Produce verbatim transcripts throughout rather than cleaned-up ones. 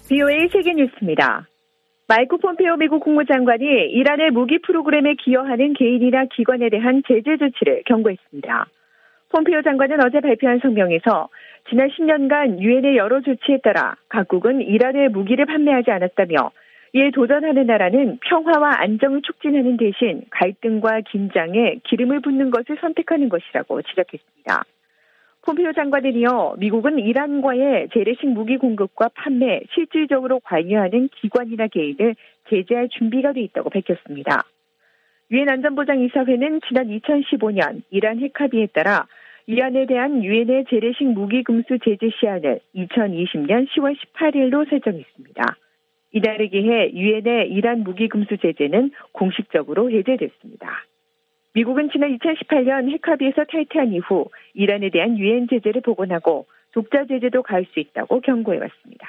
비오에이 세계뉴스입니다. 마이크 폼페오 미국 국무장관이 이란의 무기 프로그램에 기여하는 개인이나 기관에 대한 제재 조치를 경고했습니다. 폼페오 장관은 어제 발표한 성명에서 지난 십 년간 유엔의 여러 조치에 따라 각국은 이란에 무기를 판매하지 않았다며 이에 도전하는 나라는 평화와 안정을 촉진하는 대신 갈등과 긴장에 기름을 붓는 것을 선택하는 것이라고 지적했습니다. 폼페오 장관은 이어 미국은 이란과의 재래식 무기 공급과 판매 실질적으로 관여하는 기관이나 개인을 제재할 준비가 돼 있다고 밝혔습니다. 유엔 안전보장이사회는 지난 이천십오 년 이란 핵합의에 따라 이란에 대한 유엔의 재래식 무기 금수 제재 시한을 이천이십 년 시월 십팔일로 설정했습니다. 이달에 기해 유엔의 이란 무기 금수 제재는 공식적으로 해제됐습니다. 미국은 지난 이천십팔 년 핵합의에서 탈퇴한 이후 이란에 대한 유엔 제재를 복원하고 독자 제재도 가할 수 있다고 경고해왔습니다.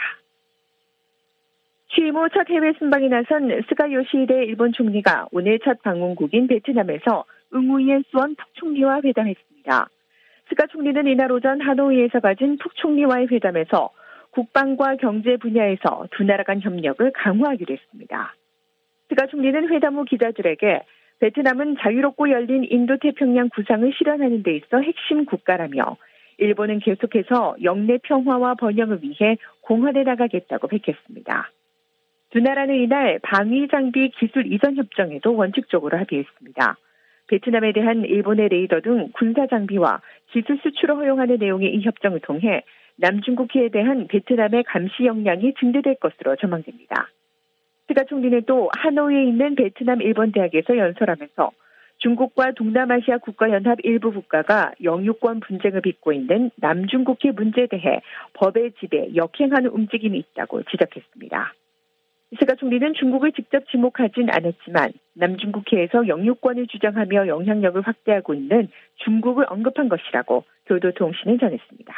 취임 후 첫 해외 순방에 나선 스가 요시히데 일본 총리가 오늘 첫 방문국인 베트남에서 응우이엔 수원副총리와 회담했습니다. 스가 총리는 이날 오전 하노이에서 가진副총리와의 회담에서 국방과 경제 분야에서 두 나라 간 협력을 강화하기로 했습니다. 스가 총리는 회담 후 기자들에게 베트남은 자유롭고 열린 인도태평양 구상을 실현하는 데 있어 핵심 국가라며 일본은 계속해서 영내 평화와 번영을 위해 공헌해 나가겠다고 밝혔습니다. 두 나라는 이날 방위 장비 기술 이전 협정에도 원칙적으로 합의했습니다. 베트남에 대한 일본의 레이더 등 군사 장비와 기술 수출을 허용하는 내용의 이 협정을 통해 남중국해에 대한 베트남의 감시 역량이 증대될 것으로 전망됩니다. 스가 총리는 또 하노이에 있는 베트남 일본 대학에서 연설하면서 중국과 동남아시아 국가연합 일부 국가가 영유권 분쟁을 빚고 있는 남중국해 문제에 대해 법의 지배, 역행하는 움직임이 있다고 지적했습니다. 스가 총리는 중국을 직접 지목하진 않았지만 남중국해에서 영유권을 주장하며 영향력을 확대하고 있는 중국을 언급한 것이라고 교도통신은 전했습니다.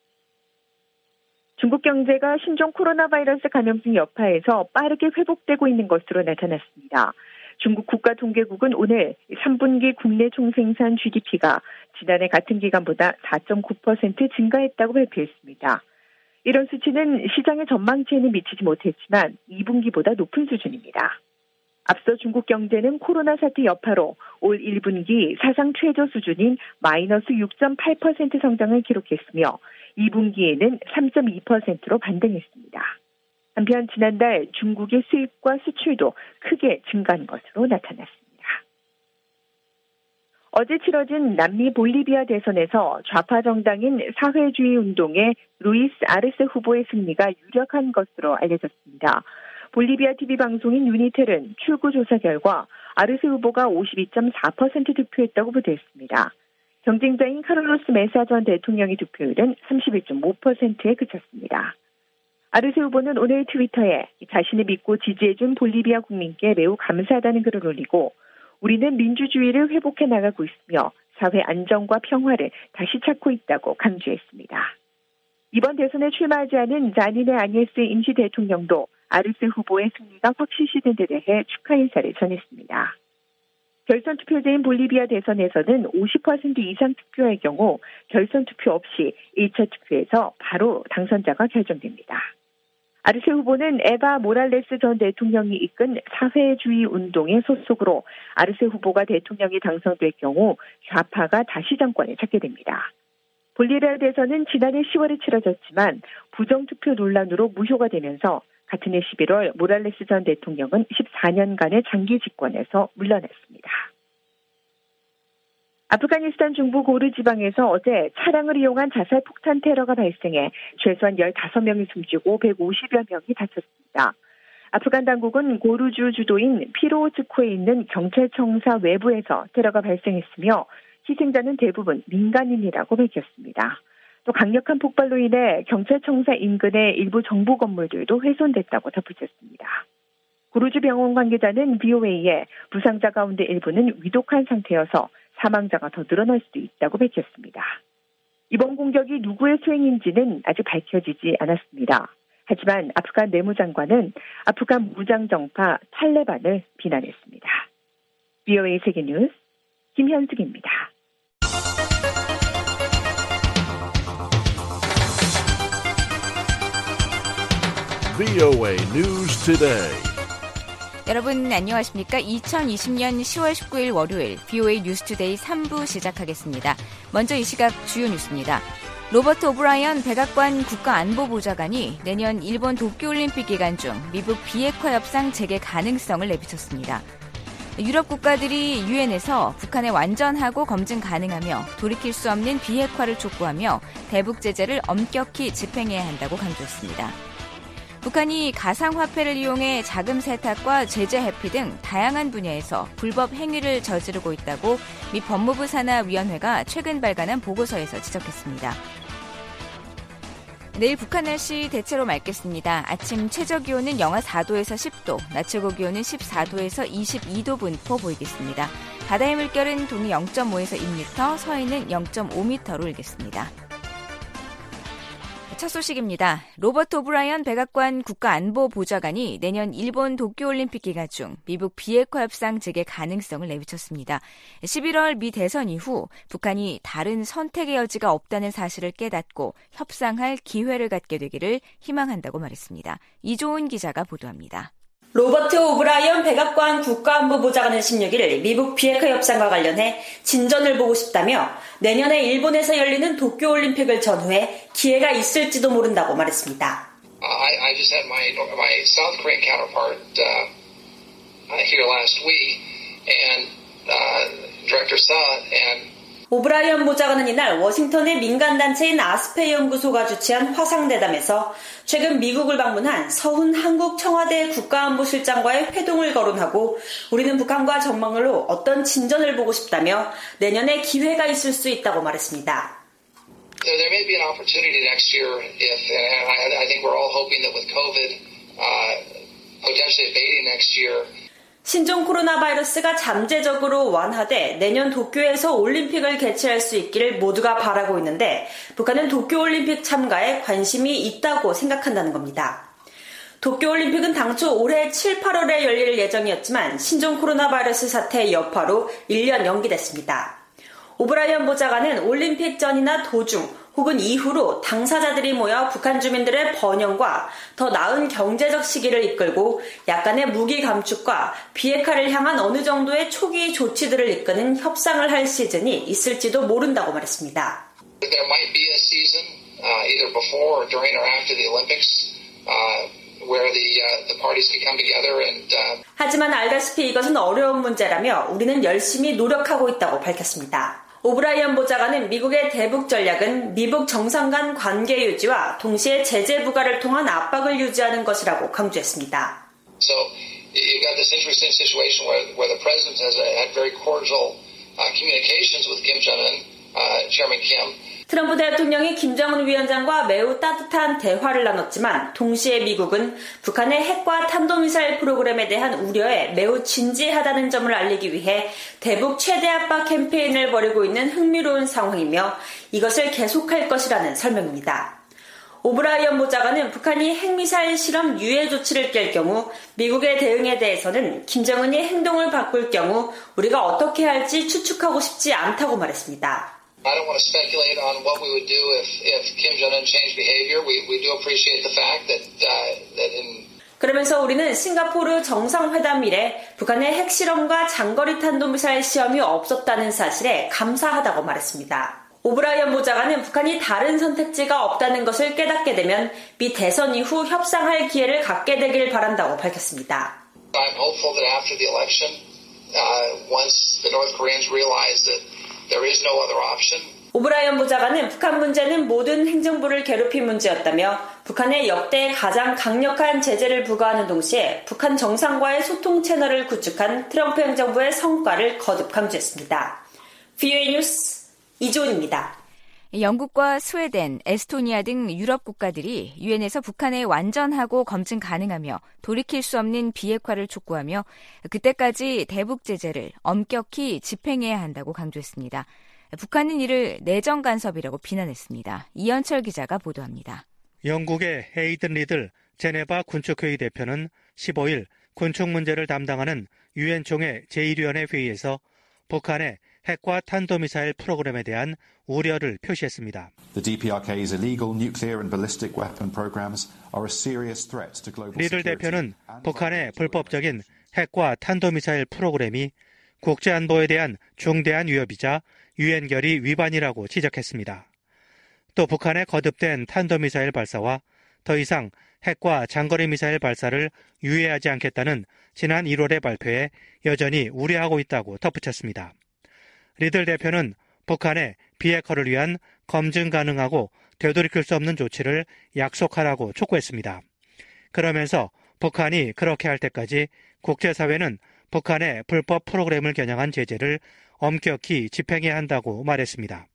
중국 경제가 신종 코로나 바이러스 감염증 여파에서 빠르게 회복되고 있는 것으로 나타났습니다. 중국 국가통계국은 오늘 삼 분기 국내 총생산 지디피가 지난해 같은 기간보다 사 점 구 퍼센트 증가했다고 발표했습니다. 이런 수치는 시장의 전망치에는 미치지 못했지만 이 분기보다 높은 수준입니다. 앞서 중국 경제는 코로나 사태 여파로 올 일 분기 사상 최저 수준인 마이너스 육 점 팔 퍼센트 성장을 기록했으며 이 분기에는 삼 점 이 퍼센트로 반등했습니다. 한편 지난달 중국의 수입과 수출도 크게 증가한 것으로 나타났습니다. 어제 치러진 남미 볼리비아 대선에서 좌파 정당인 사회주의 운동의 루이스 아르세 후보의 승리가 유력한 것으로 알려졌습니다. 볼리비아 티비 방송인 유니텔은 출구 조사 결과 아르세 후보가 오십이 점 사 퍼센트 득표했다고 보도했습니다. 경쟁자인 카를로스 메사 전 대통령의 득표율은 삼십일 점 오 퍼센트에 그쳤습니다. 아르세 후보는 오늘 트위터에 자신을 믿고 지지해준 볼리비아 국민께 매우 감사하다는 글을 올리고 우리는 민주주의를 회복해 나가고 있으며 사회 안정과 평화를 다시 찾고 있다고 강조했습니다. 이번 대선에 출마하지 않은 자니네 아니에스 임시 대통령도 아르세 후보의 승리가 확실시된 데 대해 축하 인사를 전했습니다. 결선 투표제인 볼리비아 대선에서는 오십 퍼센트 이상 투표할 경우 결선 투표 없이 일 차 투표에서 바로 당선자가 결정됩니다. 아르세 후보는 에바 모랄레스 전 대통령이 이끈 사회주의 운동의 소속으로 아르세 후보가 대통령이 당선될 경우 좌파가 다시 정권에 찾게 됩니다. 볼리비아 대선은 지난해 시월에 치러졌지만 부정투표 논란으로 무효가 되면서 같은 해 십일월 모랄레스 전 대통령은 십사 년간의 장기 집권에서 물러났습니다. 아프가니스탄 중부 고르 지방에서 어제 차량을 이용한 자살 폭탄 테러가 발생해 최소한 열다섯 명이 숨지고 백오십여 명이 다쳤습니다. 아프간 당국은 고르주 주도인 피로즈코에 있는 경찰청사 외부에서 테러가 발생했으며 희생자는 대부분 민간인이라고 밝혔습니다. 또 강력한 폭발로 인해 경찰청사 인근의 일부 정부 건물들도 훼손됐다고 덧붙였습니다. 고르주 병원 관계자는 비오에이에 부상자 가운데 일부는 위독한 상태여서 사망자가 더 늘어날 수도 있다고 밝혔습니다. 이번 공격이 누구의 수행인지는 아직 밝혀지지 않았습니다. 하지만 아프간 내무장관은 아프간 무장정파 탈레반을 비난했습니다. 비오에이 세계뉴스 김현숙입니다. 브이오에이 News Today. 여러분 안녕하십니까? 이천이십년 시월 십구일 월요일 브이오에이 뉴스투데이 삼 부 시작하겠습니다. 먼저 이 시각 주요 뉴스입니다. 로버트 오브라이언 백악관 국가안보보좌관이 내년 일본 도쿄올림픽 기간 중 미국 비핵화 협상 재개 가능성을 내비쳤습니다. 유럽 국가들이 유엔에서 북한의 완전하고 검증 가능하며 돌이킬 수 없는 비핵화를 촉구하며 대북 제재를 엄격히 집행해야 한다고 강조했습니다. 북한이 가상화폐를 이용해 자금 세탁과 제재 회피 등 다양한 분야에서 불법 행위를 저지르고 있다고 미 법무부 산하위원회가 최근 발간한 보고서에서 지적했습니다. 내일 북한 날씨 대체로 맑겠습니다. 아침 최저기온은 영하 사도에서 십도, 낮 최고기온은 십사도에서 이십이도 분포 보이겠습니다. 바다의 물결은 동해 영점오에서 일 미터, 서해는 영점오 미터로 일겠습니다. 첫 소식입니다. 로버트 오브라이언 백악관 국가안보보좌관이 내년 일본 도쿄올림픽 기간 중 미국 비핵화 협상 재개 가능성을 내비쳤습니다. 십일월 미 대선 이후 북한이 다른 선택의 여지가 없다는 사실을 깨닫고 협상할 기회를 갖게 되기를 희망한다고 말했습니다. 이조은 기자가 보도합니다. 로버트 오브라이언 백악관 국가안보보좌관은 십육일 미국 비핵화 협상과 관련해 진전을 보고 싶다며 내년에 일본에서 열리는 도쿄올림픽을 전후해 기회가 있을지도 모른다고 말했습니다. I, I just had my, my South Korean counterpart uh, here last week, and uh, Director Suh and 오브라이언 보좌관은 이날 워싱턴의 민간단체인 아스페 연구소가 주최한 화상대담에서 최근 미국을 방문한 서훈 한국 청와대 국가안보실장과의 회동을 거론하고 우리는 북한과 전망으로 어떤 진전을 보고 싶다며 내년에 기회가 있을 수 있다고 말했습니다. There may be an opportunity next year if, and I, I think we're all hoping that with COVID uh, potentially abating next year. 신종 코로나 바이러스가 잠재적으로 완화돼 내년 도쿄에서 올림픽을 개최할 수 있기를 모두가 바라고 있는데 북한은 도쿄올림픽 참가에 관심이 있다고 생각한다는 겁니다. 도쿄올림픽은 당초 올해 칠, 팔월에 열릴 예정이었지만 신종 코로나 바이러스 사태의 여파로 일 년 연기됐습니다. 오브라이언 보좌관은 올림픽 전이나 도중 혹은 이후로 당사자들이 모여 북한 주민들의 번영과 더 나은 경제적 시기를 이끌고 약간의 무기 감축과 비핵화를 향한 어느 정도의 초기 조치들을 이끄는 협상을 할 시즌이 있을지도 모른다고 말했습니다. There might be a season uh, either before or during or after the Olympics uh, where the uh, the parties can come together and uh... 하지만 알다시피 이것은 어려운 문제라며 우리는 열심히 노력하고 있다고 밝혔습니다. 오브라이언 보좌관은 미국의 대북 전략은 미북 정상 간 관계 유지와 동시에 제재 부과를 통한 압박을 유지하는 것이라고 강조했습니다. So you've got this interesting situation where, where the president has had very cordial uh, communications with Kim Jong-un, uh, Chairman Kim. 트럼프 대통령이 김정은 위원장과 매우 따뜻한 대화를 나눴지만 동시에 미국은 북한의 핵과 탄도미사일 프로그램에 대한 우려에 매우 진지하다는 점을 알리기 위해 대북 최대 압박 캠페인을 벌이고 있는 흥미로운 상황이며 이것을 계속할 것이라는 설명입니다. 오브라이언 보좌관은 북한이 핵미사일 실험 유예 조치를 깰 경우 미국의 대응에 대해서는 김정은이 행동을 바꿀 경우 우리가 어떻게 할지 추측하고 싶지 않다고 말했습니다. I don't want to speculate on what we would do if, if Kim Jong-un changed behavior. We, we do appreciate the fact that, uh, that in 그러면서 우리는 싱가포르 정상회담 이래 북한의 핵실험과 장거리 탄도미사일 시험이 없었다는 사실에 감사하다고 말했습니다. 오브라이언 보좌관은 북한이 다른 선택지가 없다는 것을 깨닫게 되면 미 대선 이후 협상할 기회를 갖게 되길 바란다고 밝혔습니다. I'm hopeful that after the election, uh, once the North Koreans realize that there is no other option. 오브라이언 보좌관은 북한 문제는 모든 행정부를 괴롭힌 문제였다며 북한에 역대 가장 강력한 제재를 부과하는 동시에 북한 정상과의 소통 채널을 구축한 트럼프 행정부의 성과를 거듭 강조했습니다. 브이오에이 뉴스 이조은입니다. 영국과 스웨덴, 에스토니아 등 유럽 국가들이 유엔에서 북한의 완전하고 검증 가능하며 돌이킬 수 없는 비핵화를 촉구하며 그때까지 대북 제재를 엄격히 집행해야 한다고 강조했습니다. 북한은 이를 내정 간섭이라고 비난했습니다. 이현철 기자가 보도합니다. 영국의 헤이든 리들 제네바 군축회의 대표는 십오일 군축 문제를 담당하는 유엔 총회 제일 위원회 회의에서 북한의 핵과 탄도미사일 프로그램에 대한 우려를 표시했습니다. 리들 대표는 북한의 불법적인 핵과 탄도미사일 프로그램이 국제안보에 대한 중대한 위협이자 유엔 결의 위반이라고 지적했습니다. 또 북한의 거듭된 탄도미사일 발사와 더 이상 핵과 장거리 미사일 발사를 유예하지 않겠다는 지난 일월의 발표에 여전히 우려하고 있다고 덧붙였습니다. 리들 대표는 북한의 비핵화를 위한 검증 가능하고 되돌이킬 수 없는 조치를 약속하라고 촉구했습니다. 그러면서 북한이 그렇게 할 때까지 국제사회는 북한의 불법 프로그램을 겨냥한 제재를 엄격히 집행해야 한다고 말했습니다.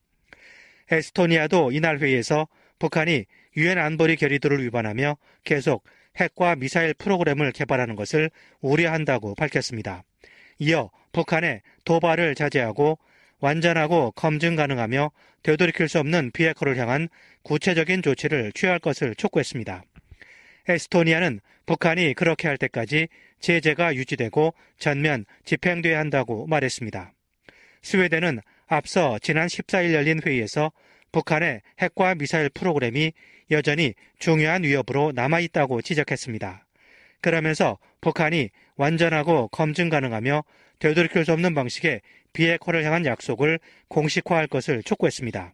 에스토니아도 이날 회의에서 북한이 유엔 안보리 결의들을 위반하며 계속 핵과 미사일 프로그램을 개발하는 것을 우려한다고 밝혔습니다. 이어 북한의 도발을 자제하고 완전하고 검증 가능하며 되돌이킬 수 없는 비핵화를 향한 구체적인 조치를 취할 것을 촉구했습니다. 에스토니아는 북한이 그렇게 할 때까지 제재가 유지되고 전면 집행돼야 한다고 말했습니다. 스웨덴은 앞서 지난 십사일 열린 회의에서 북한의 핵과 미사일 프로그램이 여전히 중요한 위협으로 남아있다고 지적했습니다. 그러면서 북한이 완전하고 검증 가능하며 되돌이킬 수 없는 방식의 비핵화를 향한 약속을 공식화할 것을 촉구했습니다.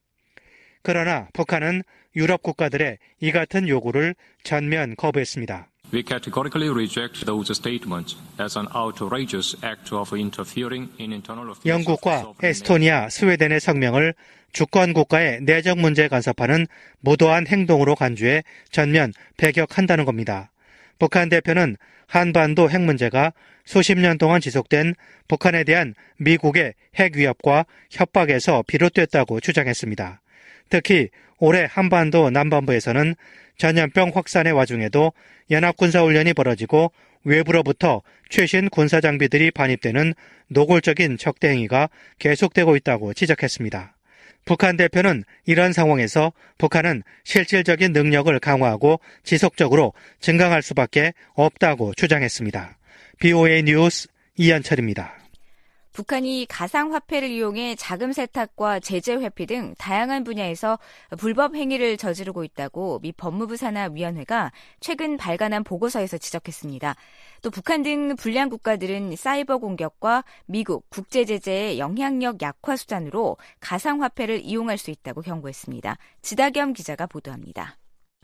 그러나 북한은 유럽 국가들의 이 같은 요구를 전면 거부했습니다. We categorically reject those statements as an outrageous act of interfering in internal affairs. 영국과 에스토니아, 스웨덴의 성명을 주권 국가의 내정 문제에 간섭하는 무도한 행동으로 간주해 전면 배격한다는 겁니다. 북한 대표는 한반도 핵 문제가 수십 년 동안 지속된 북한에 대한 미국의 핵 위협과 협박에서 비롯됐다고 주장했습니다. 특히 올해 한반도 남반부에서는 전염병 확산의 와중에도 연합군사훈련이 벌어지고 외부로부터 최신 군사장비들이 반입되는 노골적인 적대 행위가 계속되고 있다고 지적했습니다. 북한 대표는 이런 상황에서 북한은 실질적인 능력을 강화하고 지속적으로 증강할 수밖에 없다고 주장했습니다. 비오에이 뉴스 이현철입니다. 북한이 가상화폐를 이용해 자금 세탁과 제재 회피 등 다양한 분야에서 불법 행위를 저지르고 있다고 미 법무부 산하위원회가 최근 발간한 보고서에서 지적했습니다. 또 북한 등 불량 국가들은 사이버 공격과 미국 국제 제재의 영향력 약화 수단으로 가상화폐를 이용할 수 있다고 경고했습니다. 지다겸 기자가 보도합니다.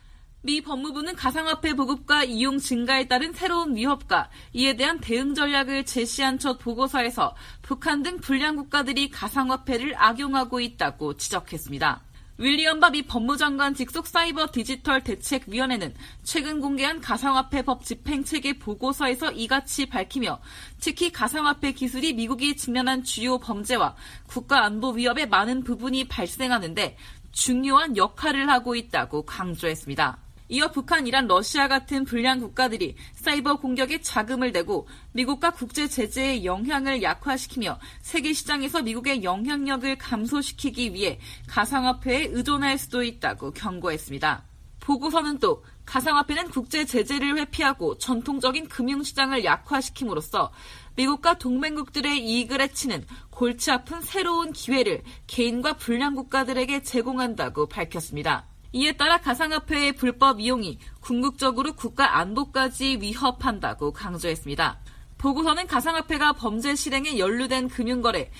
미 법무부는 가상화폐 보급과 이용 증가에 따른 새로운 위협과 이에 대한 대응 전략을 제시한 첫 보고서에서 북한 등 불량 국가들이 가상화폐를 악용하고 있다고 지적했습니다. 윌리엄 바 미 법무장관 직속 사이버 디지털 대책위원회는 최근 공개한 가상화폐 법 집행체계 보고서에서 이같이 밝히며 특히 가상화폐 기술이 미국이 직면한 주요 범죄와 국가 안보 위협의 많은 부분이 발생하는데 중요한 역할을 하고 있다고 강조했습니다. 이어 북한, 이란, 러시아 같은 불량 국가들이 사이버 공격에 자금을 내고 미국과 국제 제재의 영향을 약화시키며 세계 시장에서 미국의 영향력을 감소시키기 위해 가상화폐에 의존할 수도 있다고 경고했습니다. 보고서는 또 가상화폐는 국제 제재를 회피하고 전통적인 금융시장을 약화시킴으로써 미국과 동맹국들의 이익을 해치는 골치 아픈 새로운 기회를 개인과 불량 국가들에게 제공한다고 밝혔습니다. 이에 따라 가상화폐의 불법 이용이 궁극적으로 국가 안보까지 위협한다고 강조했습니다. 보고서는 가상화폐가 범죄 실행에 연루된 금융거래,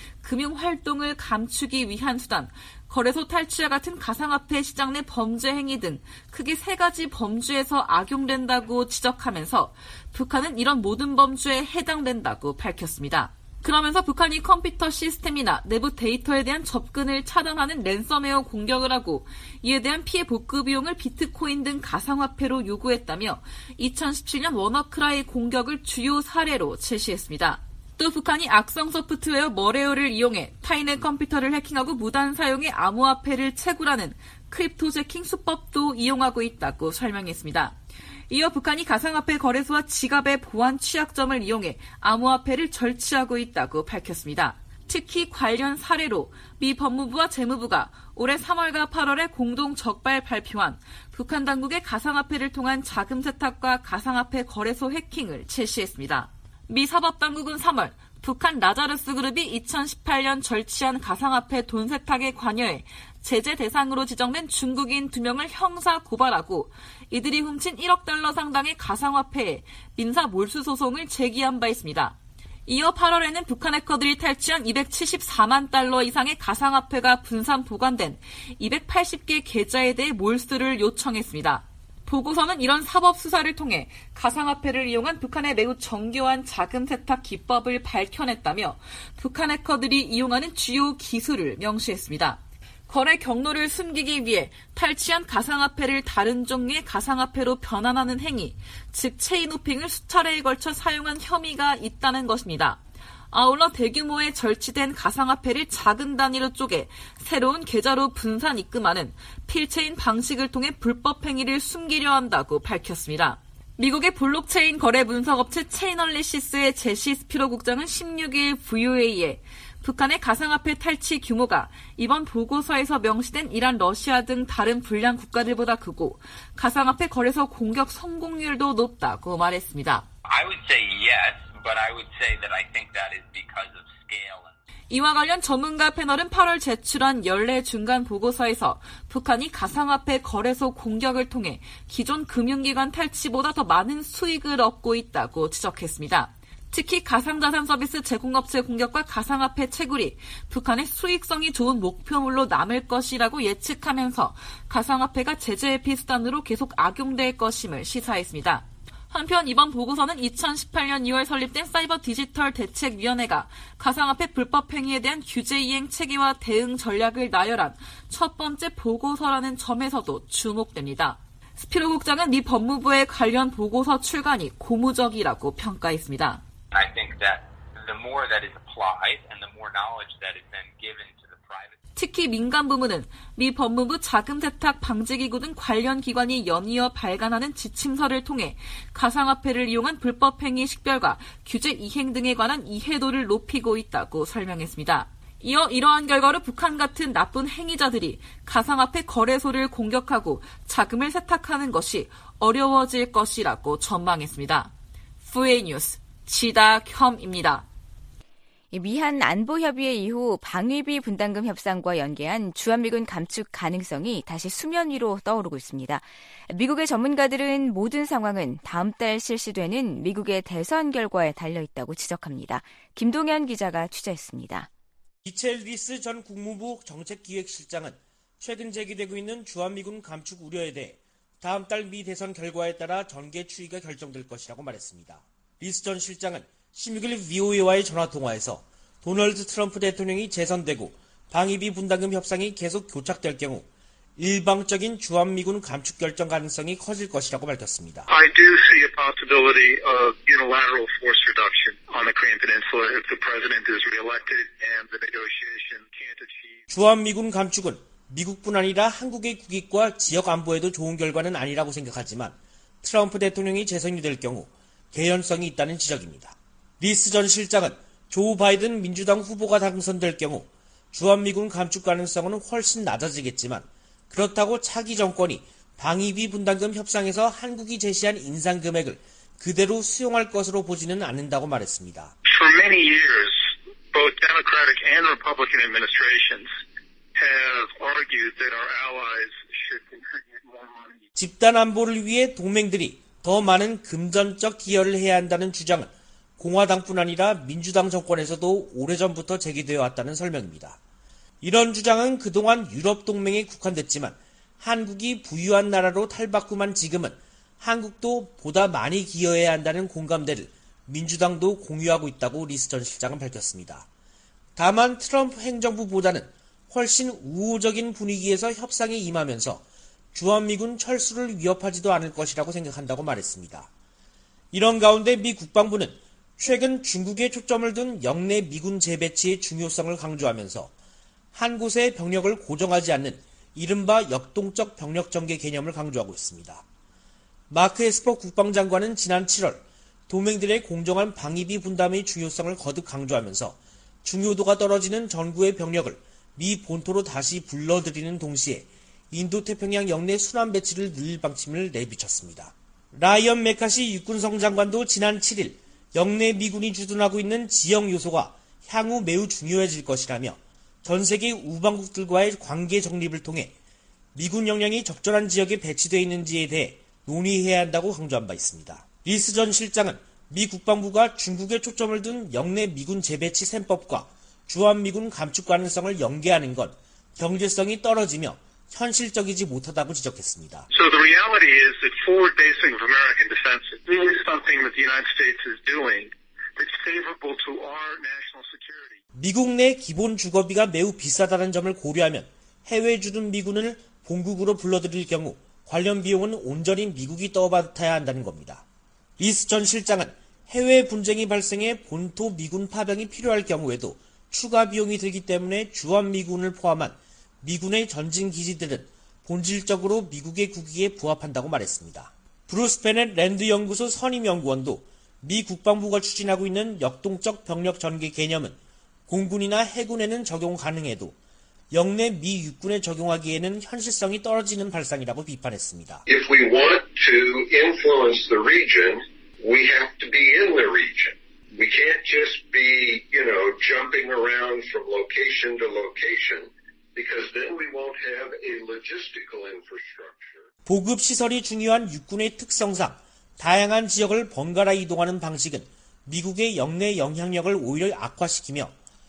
금융활동을 감추기 위한 수단, 거래소 탈취와 같은 가상화폐 시장 내 범죄 행위 등 크게 세 가지 범죄에서 악용된다고 지적하면서 북한은 이런 모든 범죄에 해당된다고 밝혔습니다. 그러면서 북한이 컴퓨터 시스템이나 내부 데이터에 대한 접근을 차단하는 랜섬웨어 공격을 하고 이에 대한 피해 복구 비용을 비트코인 등 가상화폐로 요구했다며 이천십칠 년 워너크라이 공격을 주요 사례로 제시했습니다. 또 북한이 악성 소프트웨어 머레어를 이용해 타인의 컴퓨터를 해킹하고 무단 사용해 암호화폐를 채굴하는 크립토제킹 수법도 이용하고 있다고 설명했습니다. 이어 북한이 가상화폐 거래소와 지갑의 보안 취약점을 이용해 암호화폐를 절취하고 있다고 밝혔습니다. 특히 관련 사례로 미 법무부와 재무부가 올해 삼월과 팔월에 공동 적발 발표한 북한 당국의 가상화폐를 통한 자금 세탁과 가상화폐 거래소 해킹을 제시했습니다. 미 사법당국은 삼월 북한 라자르스 그룹이 이천십팔 년 절취한 가상화폐 돈 세탁에 관여해 제재 대상으로 지정된 중국인 두 명을 형사 고발하고 이들이 훔친 일억 달러 상당의 가상화폐에 민사 몰수 소송을 제기한 바 있습니다. 이어 팔월에는 북한 해커들이 탈취한 이백칠십사만 달러 이상의 가상화폐가 분산 보관된 이백팔십 개 계좌에 대해 몰수를 요청했습니다. 보고서는 이런 사법 수사를 통해 가상화폐를 이용한 북한의 매우 정교한 자금 세탁 기법을 밝혀냈다며 북한 해커들이 이용하는 주요 기술을 명시했습니다. 거래 경로를 숨기기 위해 탈취한 가상화폐를 다른 종류의 가상화폐로 변환하는 행위, 즉 체인호핑을 수차례에 걸쳐 사용한 혐의가 있다는 것입니다. 아울러 대규모의 절취된 가상화폐를 작은 단위로 쪼개 새로운 계좌로 분산 입금하는 필체인 방식을 통해 불법 행위를 숨기려 한다고 밝혔습니다. 미국의 블록체인 거래 분석업체 체이널리시스의 제시 스피로 국장은 십육 일 브이오에이에 북한의 가상화폐 탈취 규모가 이번 보고서에서 명시된 이란, 러시아 등 다른 불량 국가들보다 크고 가상화폐 거래소 공격 성공률도 높다고 말했습니다. I would say yes, but I would say that I think that is because of scale. 이와 관련 전문가 패널은 팔월 제출한 연례 중간 보고서에서 북한이 가상화폐 거래소 공격을 통해 기존 금융기관 탈취보다 더 많은 수익을 얻고 있다고 지적했습니다. 특히 가상자산 서비스 제공업체 공격과 가상화폐 채굴이 북한의 수익성이 좋은 목표물로 남을 것이라고 예측하면서 가상화폐가 제재 회피 수단으로 계속 악용될 것임을 시사했습니다. 한편 이번 보고서는 이천십팔 년 이월 설립된 사이버 디지털 대책위원회가 가상화폐 불법 행위에 대한 규제 이행 체계와 대응 전략을 나열한 첫 번째 보고서라는 점에서도 주목됩니다. 스피로 국장은 미 법무부의 관련 보고서 출간이 고무적이라고 평가했습니다. I think that the more that is applied and the more knowledge that is then given to the private. 특히 민간 부문은 미 법무부 자금세탁 방지기구 등 관련 기관이 연이어 발간하는 지침서를 통해 가상화폐를 이용한 불법 행위 식별과 규제 이행 등에 관한 이해도를 높이고 있다고 설명했습니다. 이어 이러한 결과로 북한 같은 나쁜 행위자들이 가상화폐 거래소를 공격하고 자금을 세탁하는 것이 어려워질 것이라고 전망했습니다. 브이오에이 뉴스 지다혐입니다. 미한 안보협의회 이후 방위비 분담금 협상과 연계한 주한미군 감축 가능성이 다시 수면 위로 떠오르고 있습니다. 미국의 전문가들은 모든 상황은 다음 달 실시되는 미국의 대선 결과에 달려있다고 지적합니다. 김동현 기자가 취재했습니다. 미첼 리스 전 국무부 정책기획실장은 최근 제기되고 있는 주한미군 감축 우려에 대해 다음 달 미 대선 결과에 따라 전개 추이가 결정될 것이라고 말했습니다. 리스 전 실장은 십육 일 브이오에이와의 전화통화에서 도널드 트럼프 대통령이 재선되고 방위비 분담금 협상이 계속 교착될 경우 일방적인 주한미군 감축 결정 가능성이 커질 것이라고 밝혔습니다. I do see a possibility of unilateral force reduction on the Korean Peninsula if the president is reelected and the negotiation can't achieve. 주한미군 감축은 미국뿐 아니라 한국의 국익과 지역 안보에도 좋은 결과는 아니라고 생각하지만 트럼프 대통령이 재선이 될 경우 개연성이 있다는 지적입니다. 리스 전 실장은 조 바이든 민주당 후보가 당선될 경우 주한미군 감축 가능성은 훨씬 낮아지겠지만 그렇다고 차기 정권이 방위비 분담금 협상에서 한국이 제시한 인상 금액을 그대로 수용할 것으로 보지는 않는다고 말했습니다. For many years, both Democratic and Republican administrations have argued that our allies should contribute more money. 집단 안보를 위해 동맹들이 더 많은 금전적 기여를 해야 한다는 주장은 공화당뿐 아니라 민주당 정권에서도 오래전부터 제기되어 왔다는 설명입니다. 이런 주장은 그동안 유럽 동맹에 국한됐지만 한국이 부유한 나라로 탈바꿈한 지금은 한국도 보다 많이 기여해야 한다는 공감대를 민주당도 공유하고 있다고 리스 전 실장은 밝혔습니다. 다만 트럼프 행정부보다는 훨씬 우호적인 분위기에서 협상에 임하면서 주한미군 철수를 위협하지도 않을 것이라고 생각한다고 말했습니다. 이런 가운데 미 국방부는 최근 중국에 초점을 둔 영내 미군 재배치의 중요성을 강조하면서 한 곳에 병력을 고정하지 않는 이른바 역동적 병력 전개 개념을 강조하고 있습니다. 마크 에스퍼 국방장관은 지난 칠월 동맹들의 공정한 방위비 분담의 중요성을 거듭 강조하면서 중요도가 떨어지는 전구의 병력을 미 본토로 다시 불러들이는 동시에 인도태평양 영내 순환 배치를 늘릴 방침을 내비쳤습니다. 라이언 메카시 육군성 장관도 지난 칠 일 영내 미군이 주둔하고 있는 지형 요소가 향후 매우 중요해질 것이라며 전 세계 우방국들과의 관계 정립을 통해 미군 역량이 적절한 지역에 배치되어 있는지에 대해 논의해야 한다고 강조한 바 있습니다. 리스 전 실장은 미 국방부가 중국에 초점을 둔 영내 미군 재배치 셈법과 주한미군 감축 가능성을 연계하는 건 경제성이 떨어지며 현실적이지 못하다고 지적했습니다. So the reality is that forward basing of American defense is something that the United States is doing that's favorable to our national security. 미국 내 기본 주거비가 매우 비싸다는 점을 고려하면 해외 주둔 미군을 본국으로 불러들일 경우 관련 비용은 온전히 미국이 떠받아야 한다는 겁니다. 리스 전 실장은 해외 분쟁이 발생해 본토 미군 파병이 필요할 경우에도 추가 비용이 들기 때문에 주한미군을 포함한 미군의 전진 기지들은 본질적으로 미국의 국익에 부합한다고 말했습니다. 브루스 베넷 랜드 연구소 선임 연구원도 미 국방부가 추진하고 있는 역동적 병력 전개 개념은 공군이나 해군에는 적용 가능해도 영내 미 육군에 적용하기에는 현실성이 떨어지는 발상이라고 비판했습니다. If we want to influence the region, we have to be in the region. We can't just be, you know, jumping around from location to location because then we won't have a logistical infrastructure. 보급 시설이 중요한 육군의 특성상 다양한 지역을 번갈아 이동하는 방식은 미국의 영내 영향력을 오히려 악화시키며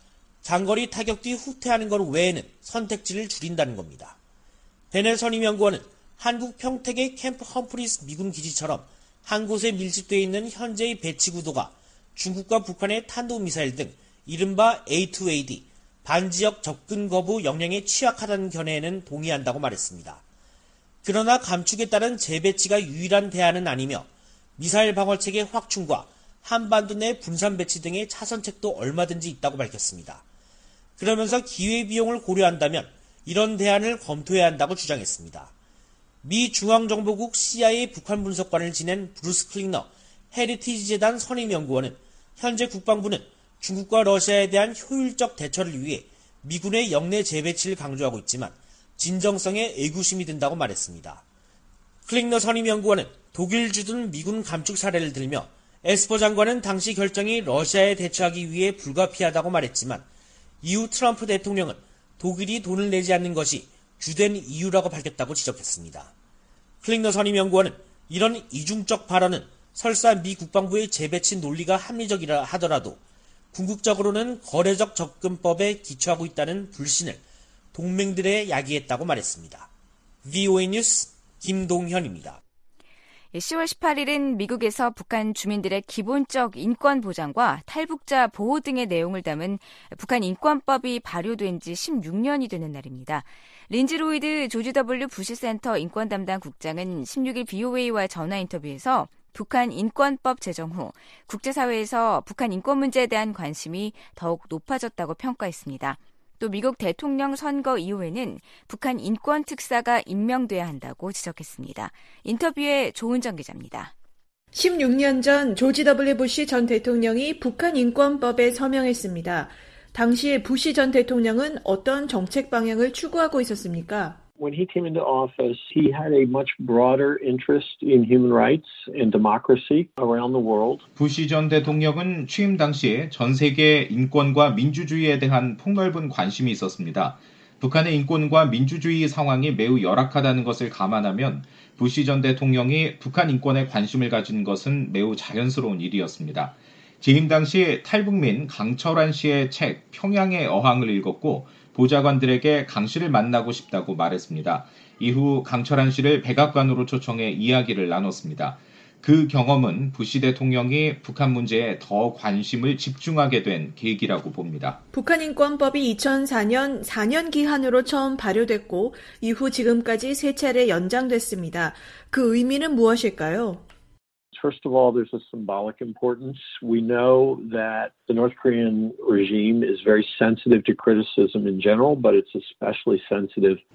장거리 타격 뒤 후퇴하는 것 외에는 선택지를 줄인다는 겁니다. 베넬 선임연구원은 한국 평택의 캠프 험프리스 미군 기지처럼 한 곳에 밀집되어 있는 현재의 배치 구도가 중국과 북한의 탄도미사일 등 이른바 에이 투 에이 디, 반지역 접근 거부 역량에 취약하다는 견해에는 동의한다고 말했습니다. 그러나 감축에 따른 재배치가 유일한 대안은 아니며 미사일 방어체계 확충과 한반도 내 분산 배치 등의 차선책도 얼마든지 있다고 밝혔습니다. 그러면서 기회비용을 고려한다면 이런 대안을 검토해야 한다고 주장했습니다. 미 중앙정보국 씨 아이 에이 북한 분석관을 지낸 브루스 클링너 헤리티지 재단 선임연구원은 현재 국방부는 중국과 러시아에 대한 효율적 대처를 위해 미군의 영내 재배치를 강조하고 있지만 진정성에 의구심이 든다고 말했습니다. 클링너 선임연구원은 독일 주둔 미군 감축 사례를 들며 에스퍼 장관은 당시 결정이 러시아에 대처하기 위해 불가피하다고 말했지만 이후 트럼프 대통령은 독일이 돈을 내지 않는 것이 주된 이유라고 밝혔다고 지적했습니다. 클링너 선임연구원은 이런 이중적 발언은 설사 미 국방부의 재배치 논리가 합리적이라 하더라도 궁극적으로는 거래적 접근법에 기초하고 있다는 불신을 동맹들에 야기했다고 말했습니다. 브이오에이 뉴스 김동현입니다. 시월 십팔일은 미국에서 북한 주민들의 기본적 인권 보장과 탈북자 보호 등의 내용을 담은 북한 인권법이 발효된 지 십육 년이 되는 날입니다. 린지 로이드 조지 더블유 부시 센터 인권 담당 국장은 십육일 브이오에이와 전화 인터뷰에서 북한 인권법 제정 후 국제사회에서 북한 인권 문제에 대한 관심이 더욱 높아졌다고 평가했습니다. 또 미국 대통령 선거 이후에는 북한 인권 특사가 임명돼야 한다고 지적했습니다. 인터뷰에 조은정 기자입니다. 십육 년 전 조지 더블유 부시 전 대통령이 북한 인권법에 서명했습니다. 당시에 부시 전 대통령은 어떤 정책 방향을 추구하고 있었습니까? When he came into office, he had a much broader interest in human rights and democracy around the world. 부시 전 대통령은 취임 당시에 전 세계 인권과 민주주의에 대한 폭넓은 관심이 있었습니다. 북한의 인권과 민주주의 상황이 매우 열악하다는 것을 감안하면 부시 전 대통령이 북한 인권에 관심을 가진 것은 매우 자연스러운 일이었습니다. 재임 당시 탈북민 강철환 씨의 책 평양의 어항을 읽었고 보좌관들에게 강 씨를 만나고 싶다고 말했습니다. 이후 강철환 씨를 백악관으로 초청해 이야기를 나눴습니다. 그 경험은 부시 대통령이 북한 문제에 더 관심을 집중하게 된 계기라고 봅니다. 북한 인권법이 이천사 년 사 년 기한으로 처음 발효됐고 이후 지금까지 세 차례 연장됐습니다. 그 의미는 무엇일까요? First of all, there's a symbolic importance. We know that the North Korean regime is very sensitive to criticism in general, but it's especially sensitive.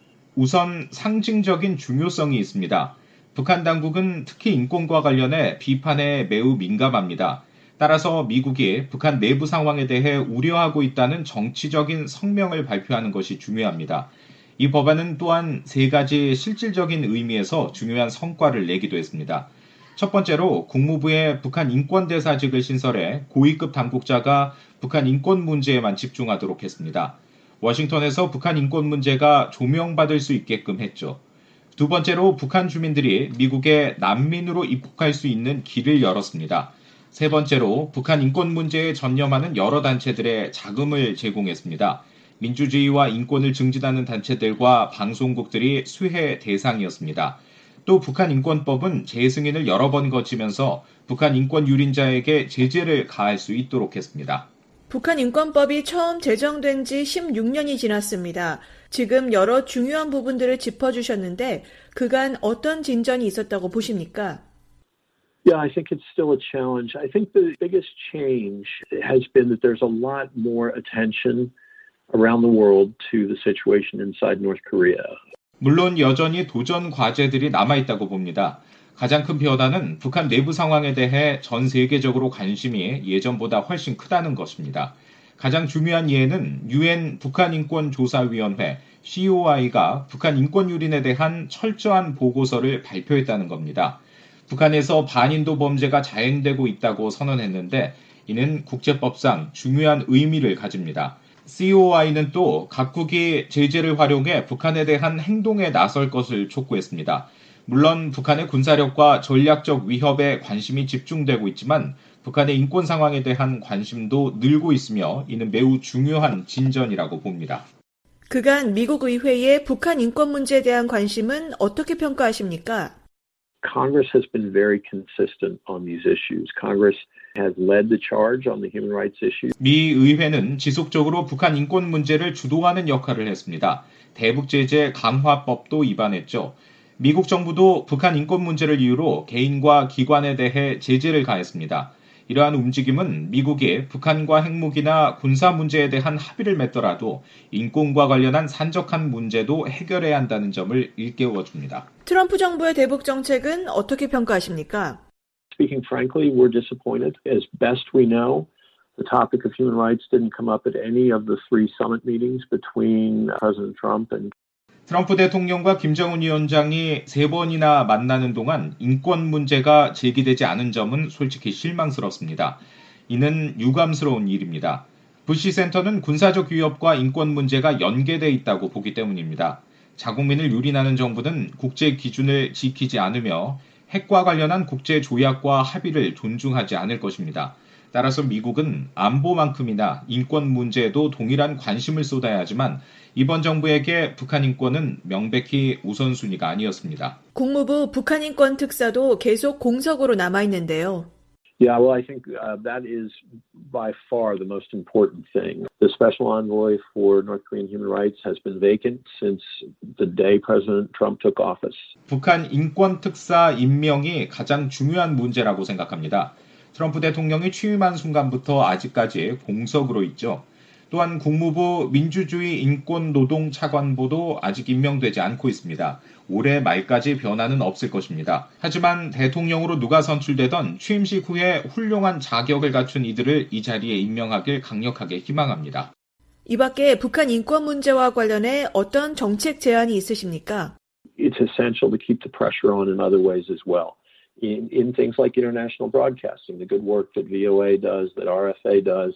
우선 상징적인 중요성이 있습니다. 북한 당국은 특히 인권과 관련해 비판에 매우 민감합니다. 따라서 미국이 북한 내부 상황에 대해 우려하고 있다는 정치적인 성명을 발표하는 것이 중요합니다. 이 법안은 또한 세 가지 실질적인 의미에서 중요한 성과를 내기도 했습니다. 첫 번째로 국무부의 북한 인권대사직을 신설해 고위급 당국자가 북한 인권 문제에만 집중하도록 했습니다. 워싱턴에서 북한 인권 문제가 조명받을 수 있게끔 했죠. 두 번째로 북한 주민들이 미국에 난민으로 입국할 수 있는 길을 열었습니다. 세 번째로 북한 인권 문제에 전념하는 여러 단체들의 자금을 제공했습니다. 민주주의와 인권을 증진하는 단체들과 방송국들이 수혜 대상이었습니다. 또 북한 인권법은 재승인을 여러 번 거치면서 북한 인권 유린자에게 제재를 가할 수 있도록 했습니다. 북한 인권법이 처음 제정된 지 십육 년이 지났습니다. 지금 여러 중요한 부분들을 짚어주셨는데 그간 어떤 진전이 있었다고 보십니까? Yeah, I think it's still a challenge. I think the biggest change has been that there's a lot more attention around the world to the situation inside North Korea. 물론 여전히 도전 과제들이 남아있다고 봅니다. 가장 큰 변화는 북한 내부 상황에 대해 전 세계적으로 관심이 예전보다 훨씬 크다는 것입니다. 가장 중요한 예는 유엔 북한인권조사위원회 씨오아이가 북한 인권 유린에 대한 철저한 보고서를 발표했다는 겁니다. 북한에서 반인도 범죄가 자행되고 있다고 선언했는데 이는 국제법상 중요한 의미를 가집니다. 씨오아이는 또 각국이 제재를 활용해 북한에 대한 행동에 나설 것을 촉구했습니다. 물론 북한의 군사력과 전략적 위협에 관심이 집중되고 있지만 북한의 인권 상황에 대한 관심도 늘고 있으며 이는 매우 중요한 진전이라고 봅니다. 그간 미국 의회의 북한 인권 문제에 대한 관심은 어떻게 평가하십니까? Congress has been very consistent on these issues. Congress has led the charge on the human rights issue. 미 의회는 지속적으로 북한 인권 문제를 주도하는 역할을 했습니다. 대북 제재 강화법도 위반했죠. 미국 정부도 북한 인권 문제를 이유로 개인과 기관에 대해 제재를 가했습니다. 이러한 움직임은 미국이 북한과 핵무기나 군사 문제에 대한 합의를 맺더라도 인권과 관련한 산적한 문제도 해결해야 한다는 점을 일깨워줍니다. 트럼프 정부의 대북 정책은 어떻게 평가하십니까? Speaking frankly, we're disappointed. As best we know, the topic of human rights didn't come up at any of the three summit meetings between President Trump and 트럼프 대통령과 김정은 위원장이 세 번이나 만나는 동안 인권 문제가 제기되지 않은 점은 솔직히 실망스럽습니다. 이는 유감스러운 일입니다. 부시 센터는 군사적 위협과 인권 문제가 연계돼 있다고 보기 때문입니다. 자국민을 유린하는 정부는 국제 기준을 지키지 않으며 핵과 관련한 국제 조약과 합의를 존중하지 않을 것입니다. 따라서 미국은 안보만큼이나 인권 문제에도 동일한 관심을 쏟아야 하지만 이번 정부에게 북한 인권은 명백히 우선순위가 아니었습니다. 국무부 북한 인권 특사도 계속 공석으로 남아있는데요. Yeah, well, I think uh, that is by far the most important thing. The special envoy for North Korean human rights has been vacant since the day President Trump took office. 북한 인권 특사 임명이 가장 중요한 문제라고 생각합니다. 트럼프 대통령이 취임한 순간부터 아직까지 공석으로 있죠. 또한 국무부 민주주의 인권 노동 차관보도 아직 임명되지 않고 있습니다. 올해 말까지 변화는 없을 것입니다. 하지만 대통령으로 누가 선출되던 취임식 후에 훌륭한 자격을 갖춘 이들을 이 자리에 임명하길 강력하게 희망합니다. 이 밖에 북한 인권 문제와 관련해 어떤 정책 제안이 있으십니까? It's essential to keep the pressure on in other ways as well. In, in things like international broadcasting, the good work that V O A does, that R F A does.